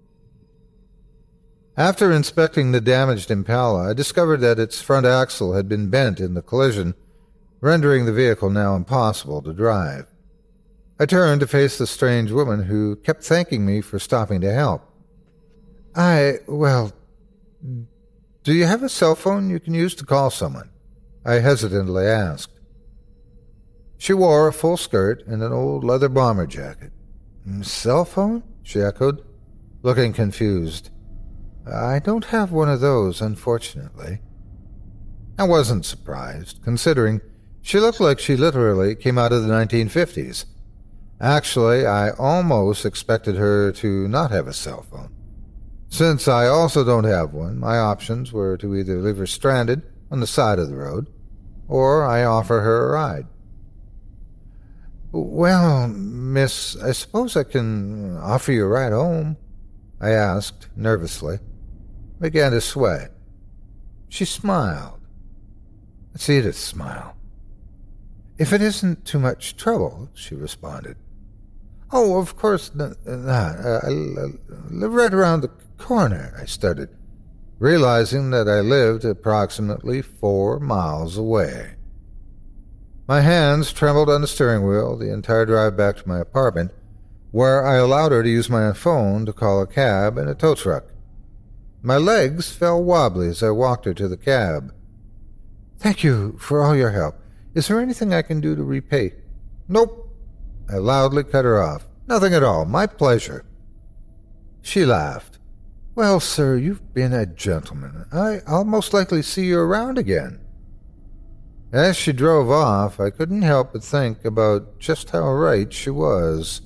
After inspecting the damaged Impala, I discovered that its front axle had been bent in the collision, rendering the vehicle now impossible to drive. I turned to face the strange woman who kept thanking me for stopping to help. I, well, do you have a cell phone you can use to call someone? I hesitantly asked. She wore a full skirt and an old leather bomber jacket. Cell phone? She echoed, looking confused. I don't have one of those, unfortunately. I wasn't surprised, considering she looked like she literally came out of the nineteen fifties. Actually, I almost expected her to not have a cell phone. Since I also don't have one, my options were to either leave her stranded on the side of the road, or I offer her a ride. Well, miss, I suppose I can offer you a ride home, I asked nervously. I began to sweat. She smiled. It's Edith's smile. If it isn't too much trouble, she responded. Oh, of course not. I, I live right around the corner, I stuttered, realizing that I lived approximately four miles away. My hands trembled on the steering wheel the entire drive back to my apartment, where I allowed her to use my phone to call a cab and a tow truck. My legs fell wobbly as I walked her to the cab. Thank you for all your help. Is there anything I can do to repay? Nope. I loudly cut her off. Nothing at all. My pleasure. She laughed. Well, sir, you've been a gentleman. I, I'll most likely see you around again. As she drove off, I couldn't help but think about just how right she was.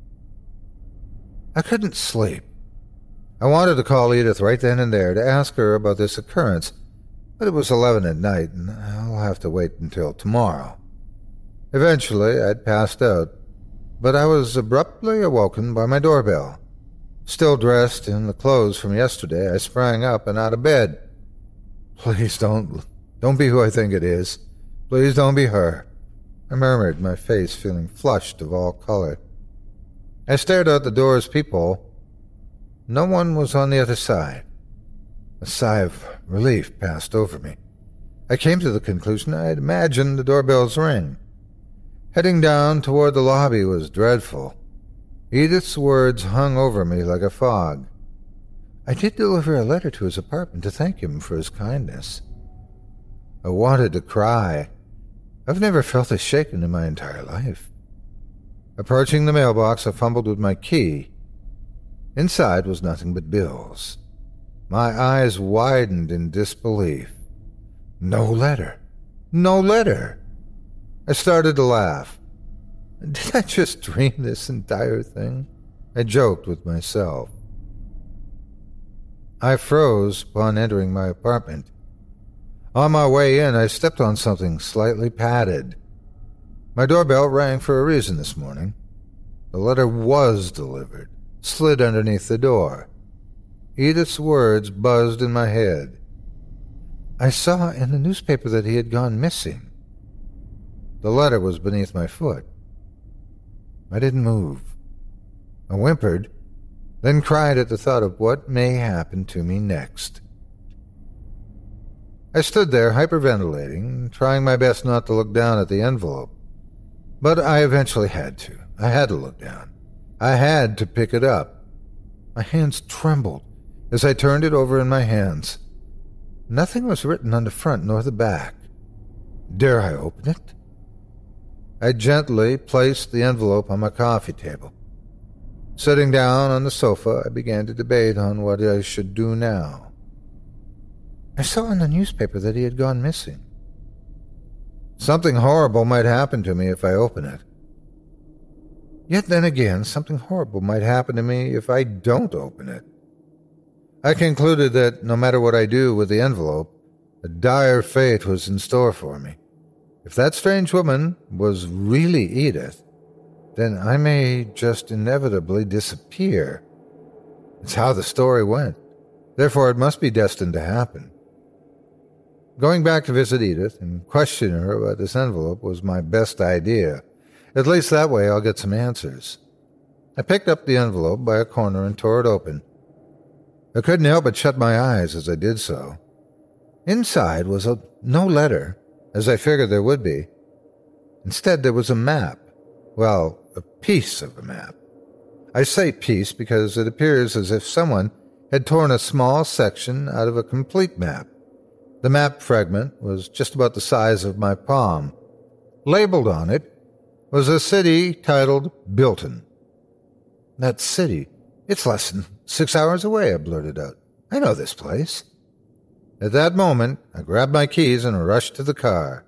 I couldn't sleep. I wanted to call Edith right then and there to ask her about this occurrence, but it was eleven at night, and I'll have to wait until tomorrow. Eventually, I'd passed out, but I was abruptly awoken by my doorbell. Still dressed in the clothes from yesterday, I sprang up and out of bed. Please don't, don't be who I think it is, Please don't be her," I murmured, my face feeling flushed of all color. I stared out the door's peephole. No one was on the other side. A sigh of relief passed over me. I came to the conclusion I had imagined the doorbell's ring. Heading down toward the lobby was dreadful. Edith's words hung over me like a fog. I did deliver a letter to his apartment to thank him for his kindness. I wanted to cry. I've never felt this shaken in my entire life. Approaching the mailbox, I fumbled with my key. Inside was nothing but bills. My eyes widened in disbelief. No letter. No letter. I started to laugh. Did I just dream this entire thing? I joked with myself. I froze upon entering my apartment. On my way in, I stepped on something slightly padded. My doorbell rang for a reason this morning. The letter was delivered, slid underneath the door. Edith's words buzzed in my head. I saw in the newspaper that he had gone missing. The letter was beneath my foot. I didn't move. I whimpered, then cried at the thought of what may happen to me next. I stood there hyperventilating, trying my best not to look down at the envelope. But I eventually had to. I had to look down. I had to pick it up. My hands trembled as I turned it over in my hands. Nothing was written on the front nor the back. Dare I open it? I gently placed the envelope on my coffee table. Sitting down on the sofa, I began to debate on what I should do now. I saw in the newspaper that he had gone missing. Something horrible might happen to me if I open it. Yet then again, something horrible might happen to me if I don't open it. I concluded that no matter what I do with the envelope, a dire fate was in store for me. If that strange woman was really Edith, then I may just inevitably disappear. It's how the story went. Therefore, it must be destined to happen. Going back to visit Edith and questioning her about this envelope was my best idea. At least that way I'll get some answers. I picked up the envelope by a corner and tore it open. I couldn't help but shut my eyes as I did so. Inside was a no letter, as I figured there would be. Instead, there was a map. Well, a piece of a map. I say piece because it appears as if someone had torn a small section out of a complete map. The map fragment was just about the size of my palm. Labeled on it was a city titled Bilton. That city, it's less than six hours away, I blurted out. I know this place. At that moment, I grabbed my keys and rushed to the car.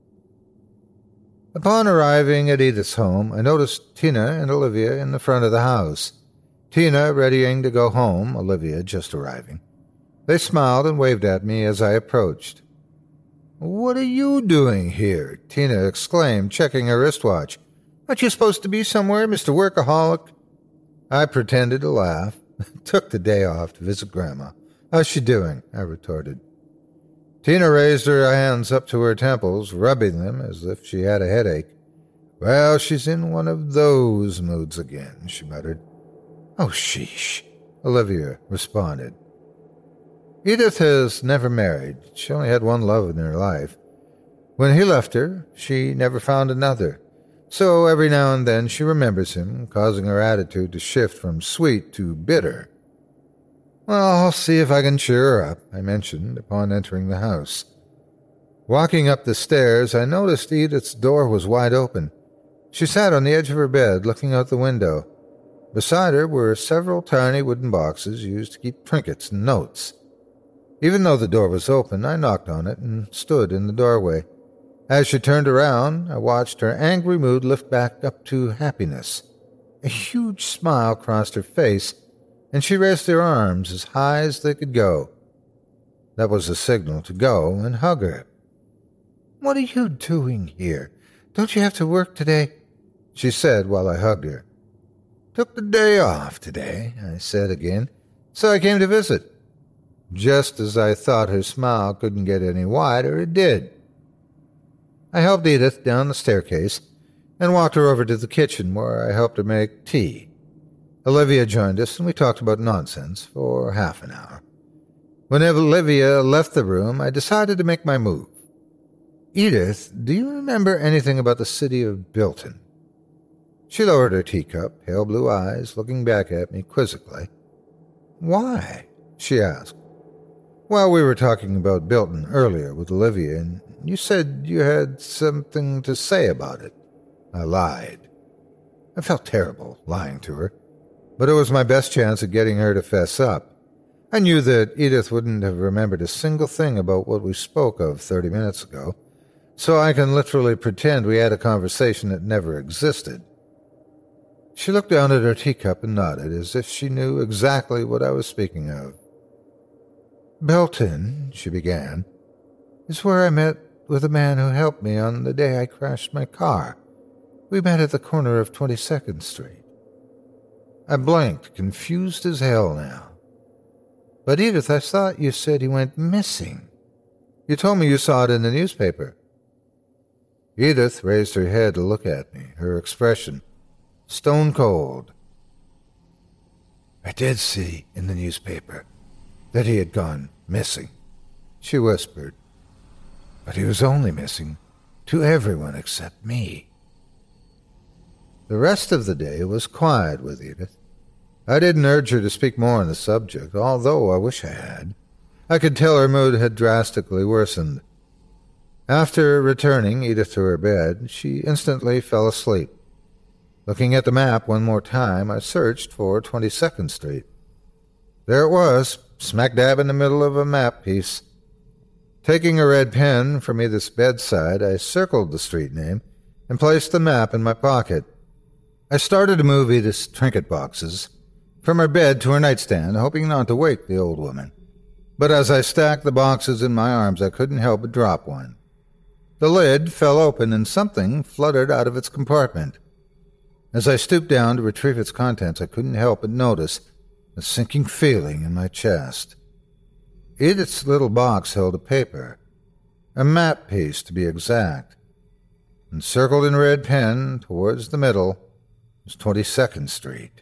Upon arriving at Edith's home, I noticed Tina and Olivia in the front of the house. Tina readying to go home, Olivia just arriving. They smiled and waved at me as I approached. "What are you doing here?" Tina exclaimed, checking her wristwatch. "Aren't you supposed to be somewhere, Mister Workaholic?" I pretended to laugh. Took the day off to visit Grandma. "How's she doing?" I retorted. Tina raised her hands up to her temples, rubbing them as if she had a headache. "Well, she's in one of those moods again," she muttered. "Oh, sheesh," Olivia responded. Edith has never married. She only had one love in her life. When he left her, she never found another. So every now and then she remembers him, causing her attitude to shift from sweet to bitter. "Well, I'll see if I can cheer her up," I mentioned upon entering the house. Walking up the stairs, I noticed Edith's door was wide open. She sat on the edge of her bed, looking out the window. Beside her were several tiny wooden boxes used to keep trinkets and notes. Even though the door was open, I knocked on it and stood in the doorway. As she turned around, I watched her angry mood lift back up to happiness. A huge smile crossed her face, and she raised her arms as high as they could go. That was a signal to go and hug her. "What are you doing here? Don't you have to work today?" she said while I hugged her. "Took the day off today," I said again, "so I came to visit." Just as I thought her smile couldn't get any wider, it did. I helped Edith down the staircase and walked her over to the kitchen where I helped her make tea. Olivia joined us and we talked about nonsense for half an hour. When Olivia left the room, I decided to make my move. Edith, do you remember anything about the city of Bilton? She lowered her teacup, pale blue eyes, looking back at me quizzically. Why? She asked. Well, we were talking about Bilton earlier with Olivia, and you said you had something to say about it. I lied. I felt terrible lying to her, but it was my best chance of getting her to fess up. I knew that Edith wouldn't have remembered a single thing about what we spoke of thirty minutes ago, so I can literally pretend we had a conversation that never existed. She looked down at her teacup and nodded, as if she knew exactly what I was speaking of. Bilton, she began, is where I met with a man who helped me on the day I crashed my car. We met at the corner of twenty-second Street. I blinked, confused as hell now. But Edith, I thought you said he went missing. You told me you saw it in the newspaper. Edith raised her head to look at me, her expression stone cold. I did see in the newspaper that he had gone missing, she whispered. But he was only missing to everyone except me. The rest of the day was quiet with Edith. I didn't urge her to speak more on the subject, although I wish I had. I could tell her mood had drastically worsened. After returning Edith to her bed, she instantly fell asleep. Looking at the map one more time, I searched for twenty-second Street. There it was, smack dab in the middle of a map piece. Taking a red pen from Edith's bedside, I circled the street name and placed the map in my pocket. I started to move Edith's trinket boxes from her bed to her nightstand, hoping not to wake the old woman. But as I stacked the boxes in my arms, I couldn't help but drop one. The lid fell open and something fluttered out of its compartment. As I stooped down to retrieve its contents, I couldn't help but notice a sinking feeling in my chest. Edith's little box held a paper, a map piece to be exact. Encircled in red pen towards the middle was twenty-second Street.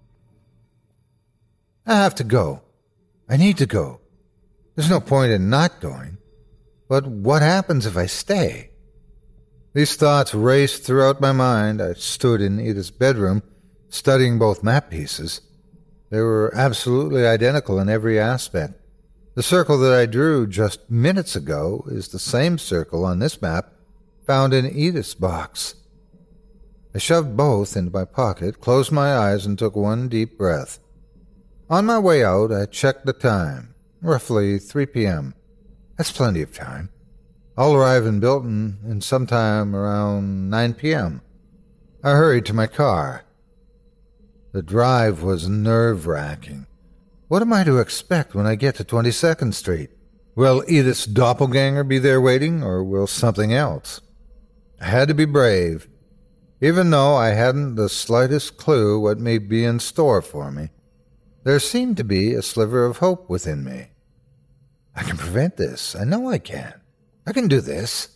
I have to go. I need to go. There's no point in not going. But what happens if I stay? These thoughts raced throughout my mind. I stood in Edith's bedroom, studying both map pieces. They were absolutely identical in every aspect. The circle that I drew just minutes ago is the same circle on this map found in Edith's box. I shoved both into my pocket, closed my eyes, and took one deep breath. On my way out, I checked the time. Roughly three p.m. That's plenty of time. I'll arrive in Bilton in sometime around nine p.m. I hurried to my car. The drive was nerve-wracking. What am I to expect when I get to twenty-second Street? Will Edith's doppelganger be there waiting, or will something else? I had to be brave, even though I hadn't the slightest clue what may be in store for me. There seemed to be a sliver of hope within me. I can prevent this. I know I can. I can do this.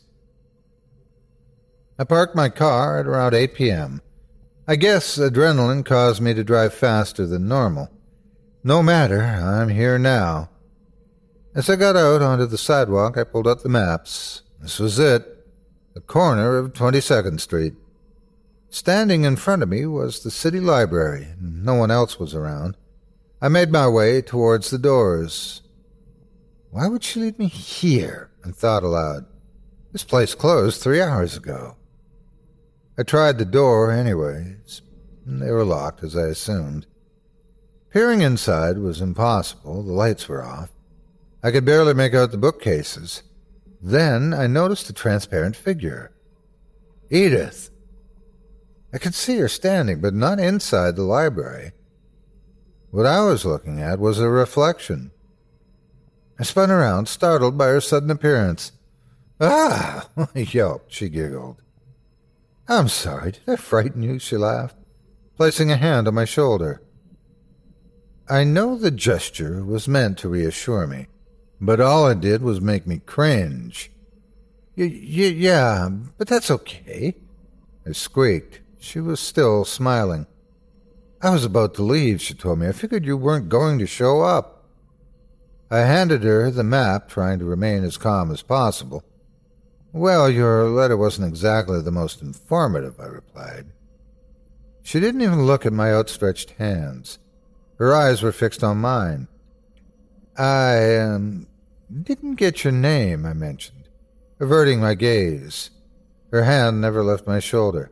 I parked my car at around eight p.m. I guess adrenaline caused me to drive faster than normal. No matter, I'm here now. As I got out onto the sidewalk, I pulled out the maps. This was it, the corner of twenty-second Street. Standing in front of me was the city library, and no one else was around. I made my way towards the doors. Why would she leave me here? I thought aloud. This place closed three hours ago. I tried the door anyways, and they were locked, as I assumed. Peering inside was impossible. The lights were off. I could barely make out the bookcases. Then I noticed a transparent figure. Edith. I could see her standing, but not inside the library. What I was looking at was a reflection. I spun around, startled by her sudden appearance. Ah! I yelped. She giggled. I'm sorry. Did I frighten you? She laughed, placing a hand on my shoulder. I know the gesture was meant to reassure me, but all it did was make me cringe. Y- y- yeah, but that's okay. I squeaked. She was still smiling. I was about to leave, she told me. I figured you weren't going to show up. I handed her the map, trying to remain as calm as possible. Well, your letter wasn't exactly the most informative, I replied. She didn't even look at my outstretched hands. Her eyes were fixed on mine. I, um, didn't get your name, I mentioned, averting my gaze. Her hand never left my shoulder.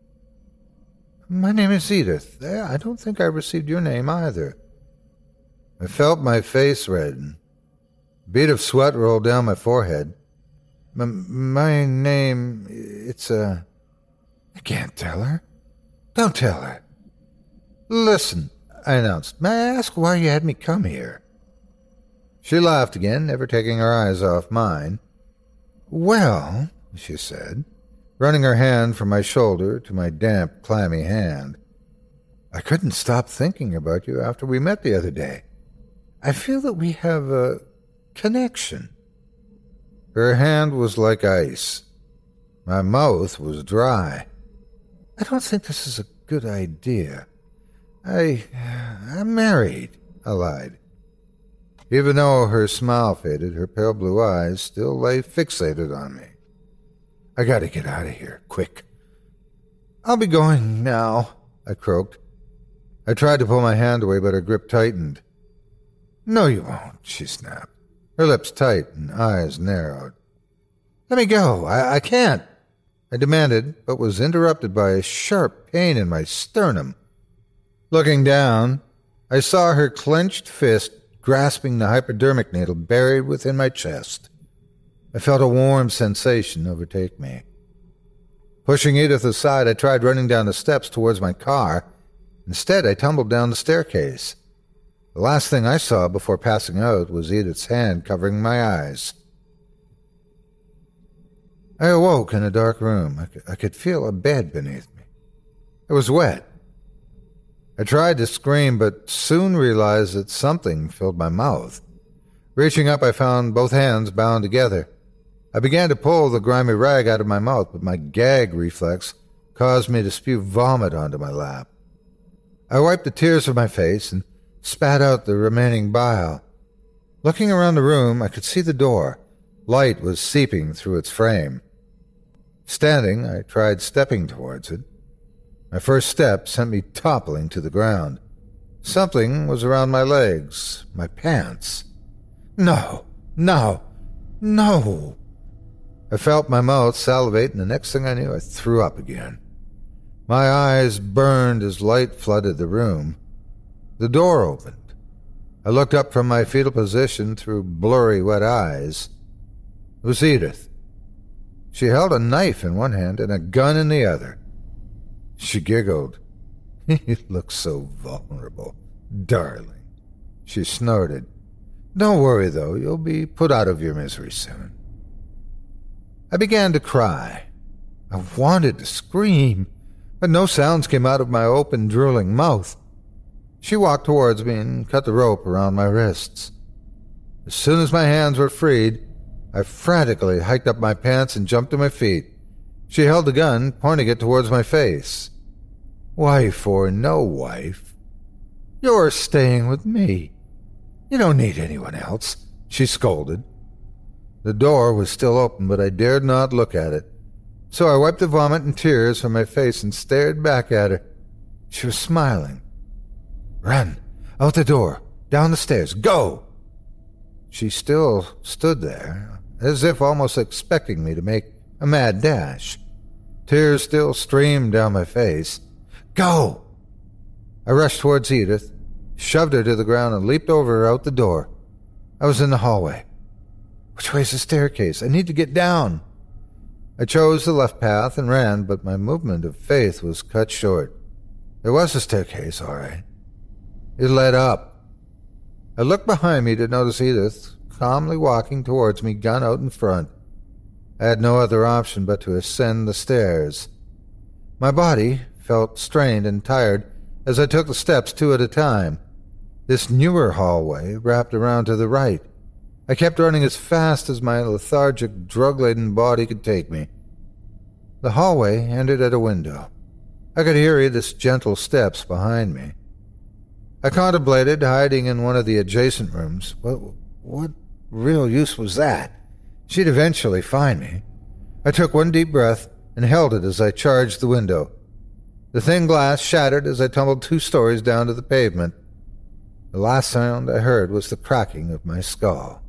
My name is Edith. I don't think I received your name either. I felt my face redden. A bead of sweat rolled down my forehead. M- my name, it's a... Uh, I can't tell her. Don't tell her. Listen, I announced. May I ask why you had me come here? She laughed again, never taking her eyes off mine. Well, she said, running her hand from my shoulder to my damp, clammy hand. I couldn't stop thinking about you after we met the other day. I feel that we have a connection. Her hand was like ice. My mouth was dry. I don't think this is a good idea. I... I'm married, I lied. Even though her smile faded, her pale blue eyes still lay fixated on me. I gotta get out of here, quick. I'll be going now, I croaked. I tried to pull my hand away, but her grip tightened. No, you won't, she snapped. Her lips tight and eyes narrowed. Let me go. I, I can't. I demanded, but was interrupted by a sharp pain in my sternum. Looking down, I saw her clenched fist grasping the hypodermic needle buried within my chest. I felt a warm sensation overtake me. Pushing Edith aside, I tried running down the steps towards my car. Instead, I tumbled down the staircase. The last thing I saw before passing out was Edith's hand covering my eyes. I awoke in a dark room. I could, I could feel a bed beneath me. It was wet. I tried to scream, but soon realized that something filled my mouth. Reaching up, I found both hands bound together. I began to pull the grimy rag out of my mouth, but my gag reflex caused me to spew vomit onto my lap. I wiped the tears from my face and spat out the remaining bile. Looking around the room, I could see the door. Light was seeping through its frame. Standing, I tried stepping towards it. My first step sent me toppling to the ground. Something was around my legs, my pants. No, no, no. I felt my mouth salivate, and the next thing I knew, I threw up again. My eyes burned as light flooded the room. The door opened. I looked up from my fetal position through blurry, wet eyes. It was Edith. She held a knife in one hand and a gun in the other. She giggled. You look so vulnerable, darling. She snorted. Don't worry, though. You'll be put out of your misery soon. I began to cry. I wanted to scream, but no sounds came out of my open, drooling mouth. She walked towards me and cut the rope around my wrists. As soon as my hands were freed, I frantically hiked up my pants and jumped to my feet. She held the gun, pointing it towards my face. Wife or no wife, you're staying with me. You don't need anyone else, she scolded. The door was still open, but I dared not look at it. So I wiped the vomit and tears from my face and stared back at her. She was smiling. Run, out the door, down the stairs, go! She still stood there, as if almost expecting me to make a mad dash. Tears still streamed down my face. Go! I rushed towards Edith, shoved her to the ground, and leaped over her out the door. I was in the hallway. Which way's the staircase? I need to get down. I chose the left path and ran, but my movement of faith was cut short. There was a staircase, all right. It led up. I looked behind me to notice Edith calmly walking towards me, gun out in front. I had no other option but to ascend the stairs. My body felt strained and tired as I took the steps two at a time. This newer hallway wrapped around to the right. I kept running as fast as my lethargic, drug-laden body could take me. The hallway ended at a window. I could hear Edith's gentle steps behind me. I contemplated hiding in one of the adjacent rooms, but what real use was that? She'd eventually find me. I took one deep breath and held it as I charged the window. The thin glass shattered as I tumbled two stories down to the pavement. The last sound I heard was the cracking of my skull.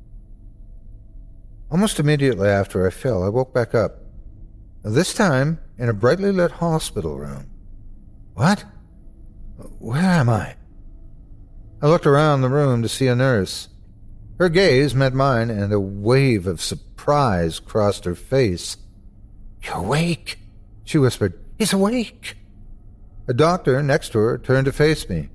Almost immediately after I fell, I woke back up. This time in a brightly lit hospital room. What? Where am I? I looked around the room to see a nurse. Her gaze met mine, and a wave of surprise crossed her face. "You're awake," she whispered. "He's awake." A doctor next to her turned to face me.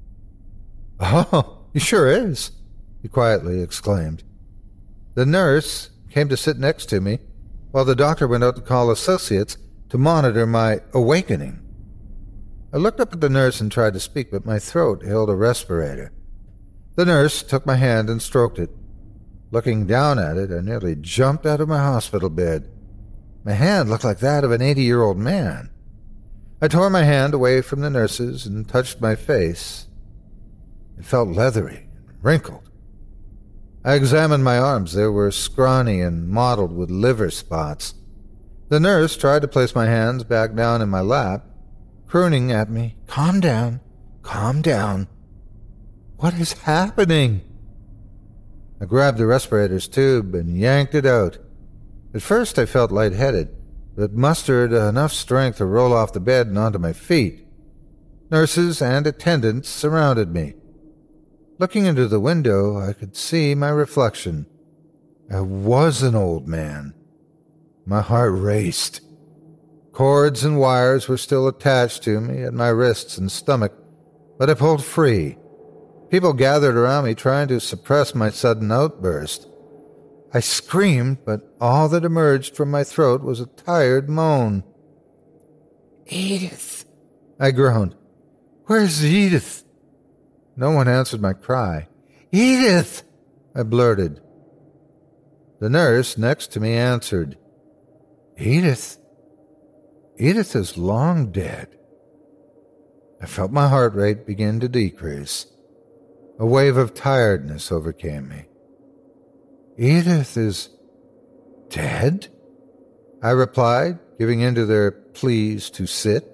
"Oh, he sure is," he quietly exclaimed. The nurse came to sit next to me, while the doctor went out to call associates to monitor my awakening. I looked up at the nurse and tried to speak, but my throat held a respirator. The nurse took my hand and stroked it. Looking down at it, I nearly jumped out of my hospital bed. My hand looked like that of an eighty-year-old man. I tore my hand away from the nurse's and touched my face. It felt leathery and wrinkled. I examined my arms. They were scrawny and mottled with liver spots. The nurse tried to place my hands back down in my lap, crooning at me, "Calm down, calm down. What is happening?" I grabbed the respirator's tube and yanked it out. At first I felt lightheaded, but mustered enough strength to roll off the bed and onto my feet. Nurses and attendants surrounded me. Looking into the window, I could see my reflection. I was an old man. My heart raced. Cords and wires were still attached to me at my wrists and stomach, but I pulled free. People gathered around me trying to suppress my sudden outburst. I screamed, but all that emerged from my throat was a tired moan. "Edith," I groaned. "Where's Edith?" No one answered my cry. "Edith," I blurted. The nurse next to me answered. "Edith? Edith is long dead." I felt my heart rate begin to decrease. A wave of tiredness overcame me. "Edith is dead?" I replied, giving in to their pleas to sit.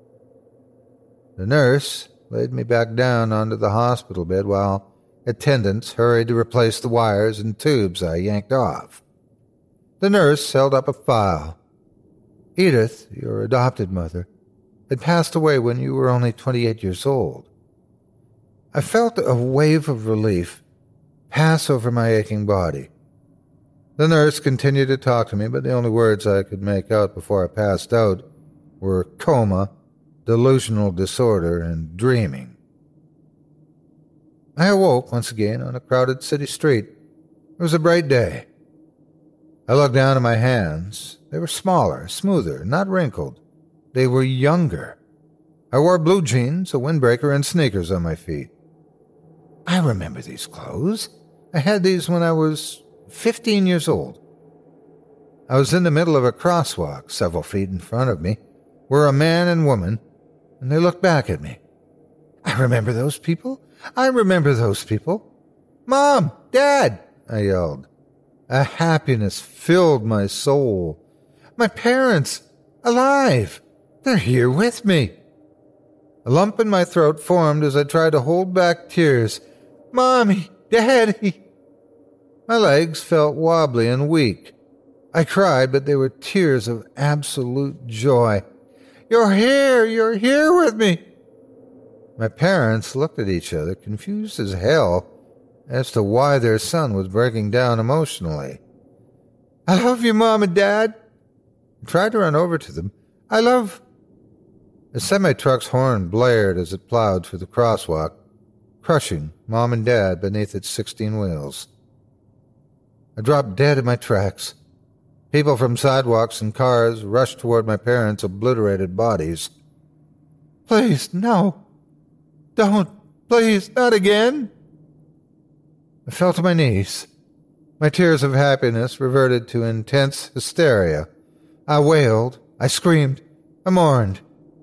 The nurse laid me back down onto the hospital bed while attendants hurried to replace the wires and tubes I yanked off. The nurse held up a file. "Edith, your adopted mother, had passed away when you were only twenty-eight years old." I felt a wave of relief pass over my aching body. The nurse continued to talk to me, but the only words I could make out before I passed out were coma, delusional disorder, and dreaming. I awoke once again on a crowded city street. It was a bright day. I looked down at my hands. They were smaller, smoother, not wrinkled. They were younger. I wore blue jeans, a windbreaker, and sneakers on my feet. I remember these clothes. I had these when I was fifteen years old. I was in the middle of a crosswalk. Several feet in front of me were a man and woman, and they looked back at me. I remember those people. I remember those people. "Mom! Dad!" I yelled. A happiness filled my soul. My parents! Alive! They're here with me. A lump in my throat formed as I tried to hold back tears. "Mommy! Daddy!" My legs felt wobbly and weak. I cried, but they were tears of absolute joy. "You're here! You're here with me!" My parents looked at each other, confused as hell, as to why their son was breaking down emotionally. "I love you, Mom and Dad!" I tried to run over to them. "I love..." A semi-truck's horn blared as it plowed through the crosswalk, crushing Mom and Dad beneath its sixteen wheels. I dropped dead in my tracks. People from sidewalks and cars rushed toward my parents' obliterated bodies. "Please, no. Don't. Please, not again." I fell to my knees. My tears of happiness reverted to intense hysteria. I wailed, I screamed, I mourned.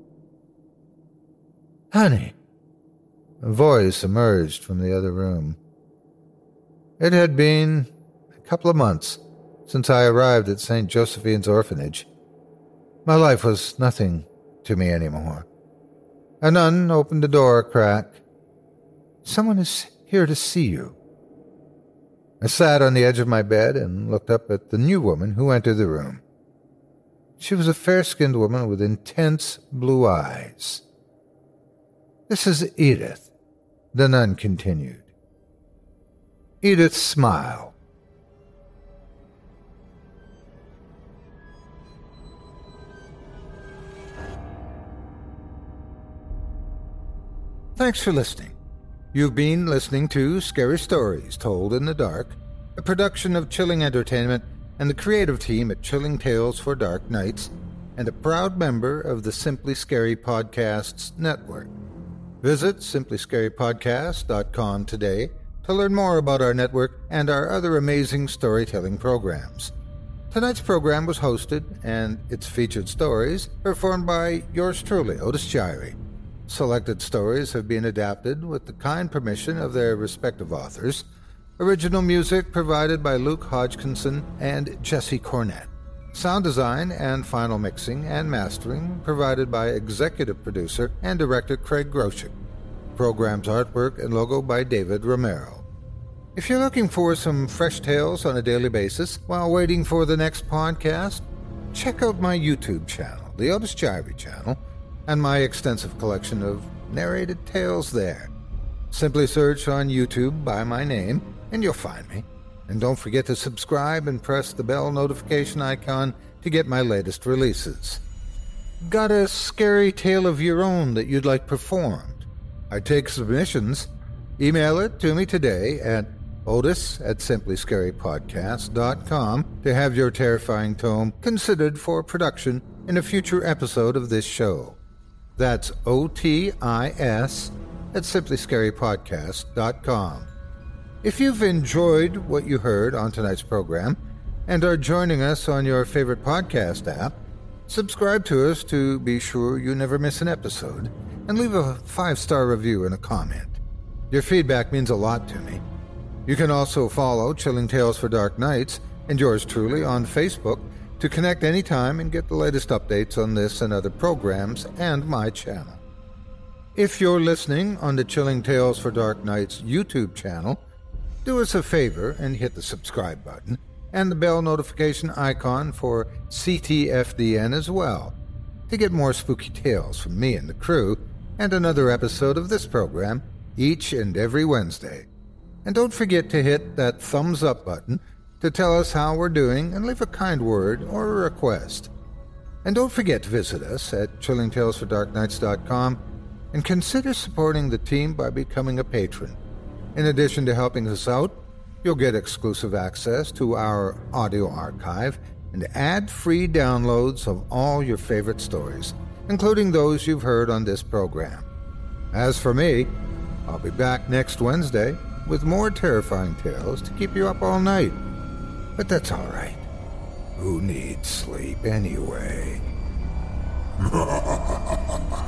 "Honey!" A voice emerged from the other room. It had been a couple of months since I arrived at Saint Josephine's orphanage. My life was nothing to me anymore. A nun opened the door a crack. "Someone is here to see you." I sat on the edge of my bed and looked up at the new woman who entered the room. She was a fair-skinned woman with intense blue eyes. "This is Edith," the nun continued. Edith smiled. Thanks for listening. You've been listening to Scary Stories Told in the Dark, a production of Chilling Entertainment and the creative team at Chilling Tales for Dark Nights, and a proud member of the Simply Scary Podcasts network. Visit simply scary podcast dot com today to learn more about our network and our other amazing storytelling programs. Tonight's program was hosted, and its featured stories performed by yours truly, Otis Jiry. Selected stories have been adapted with the kind permission of their respective authors. Original music provided by Luke Hodgkinson and Jesse Cornett. Sound design and final mixing and mastering provided by executive producer and director Craig Groshek. Program's artwork and logo by David Romero. If you're looking for some fresh tales on a daily basis while waiting for the next podcast, check out my YouTube channel, the Otis Jiry channel, and my extensive collection of narrated tales there. Simply search on YouTube by my name, and you'll find me. And don't forget to subscribe and press the bell notification icon to get my latest releases. Got a scary tale of your own that you'd like performed? I take submissions. Email it to me today at otis at simply scary podcast dot com to have your terrifying tome considered for production in a future episode of this show. That's O T I S at simply scary podcast dot com. If you've enjoyed what you heard on tonight's program and are joining us on your favorite podcast app, subscribe to us to be sure you never miss an episode, and leave a five-star review and a comment. Your feedback means a lot to me. You can also follow Chilling Tales for Dark Nights and yours truly on Facebook to connect anytime and get the latest updates on this and other programs and my channel. If you're listening on the Chilling Tales for Dark Nights YouTube channel, do us a favor and hit the subscribe button and the bell notification icon for C T F D N as well to get more spooky tales from me and the crew and another episode of this program each and every Wednesday. And don't forget to hit that thumbs up button to tell us how we're doing and leave a kind word or a request. And don't forget to visit us at chilling tales for dark nights dot com and consider supporting the team by becoming a patron. In addition to helping us out, you'll get exclusive access to our audio archive and ad-free downloads of all your favorite stories, including those you've heard on this program. As for me, I'll be back next Wednesday with more terrifying tales to keep you up all night. But that's all right. Who needs sleep anyway?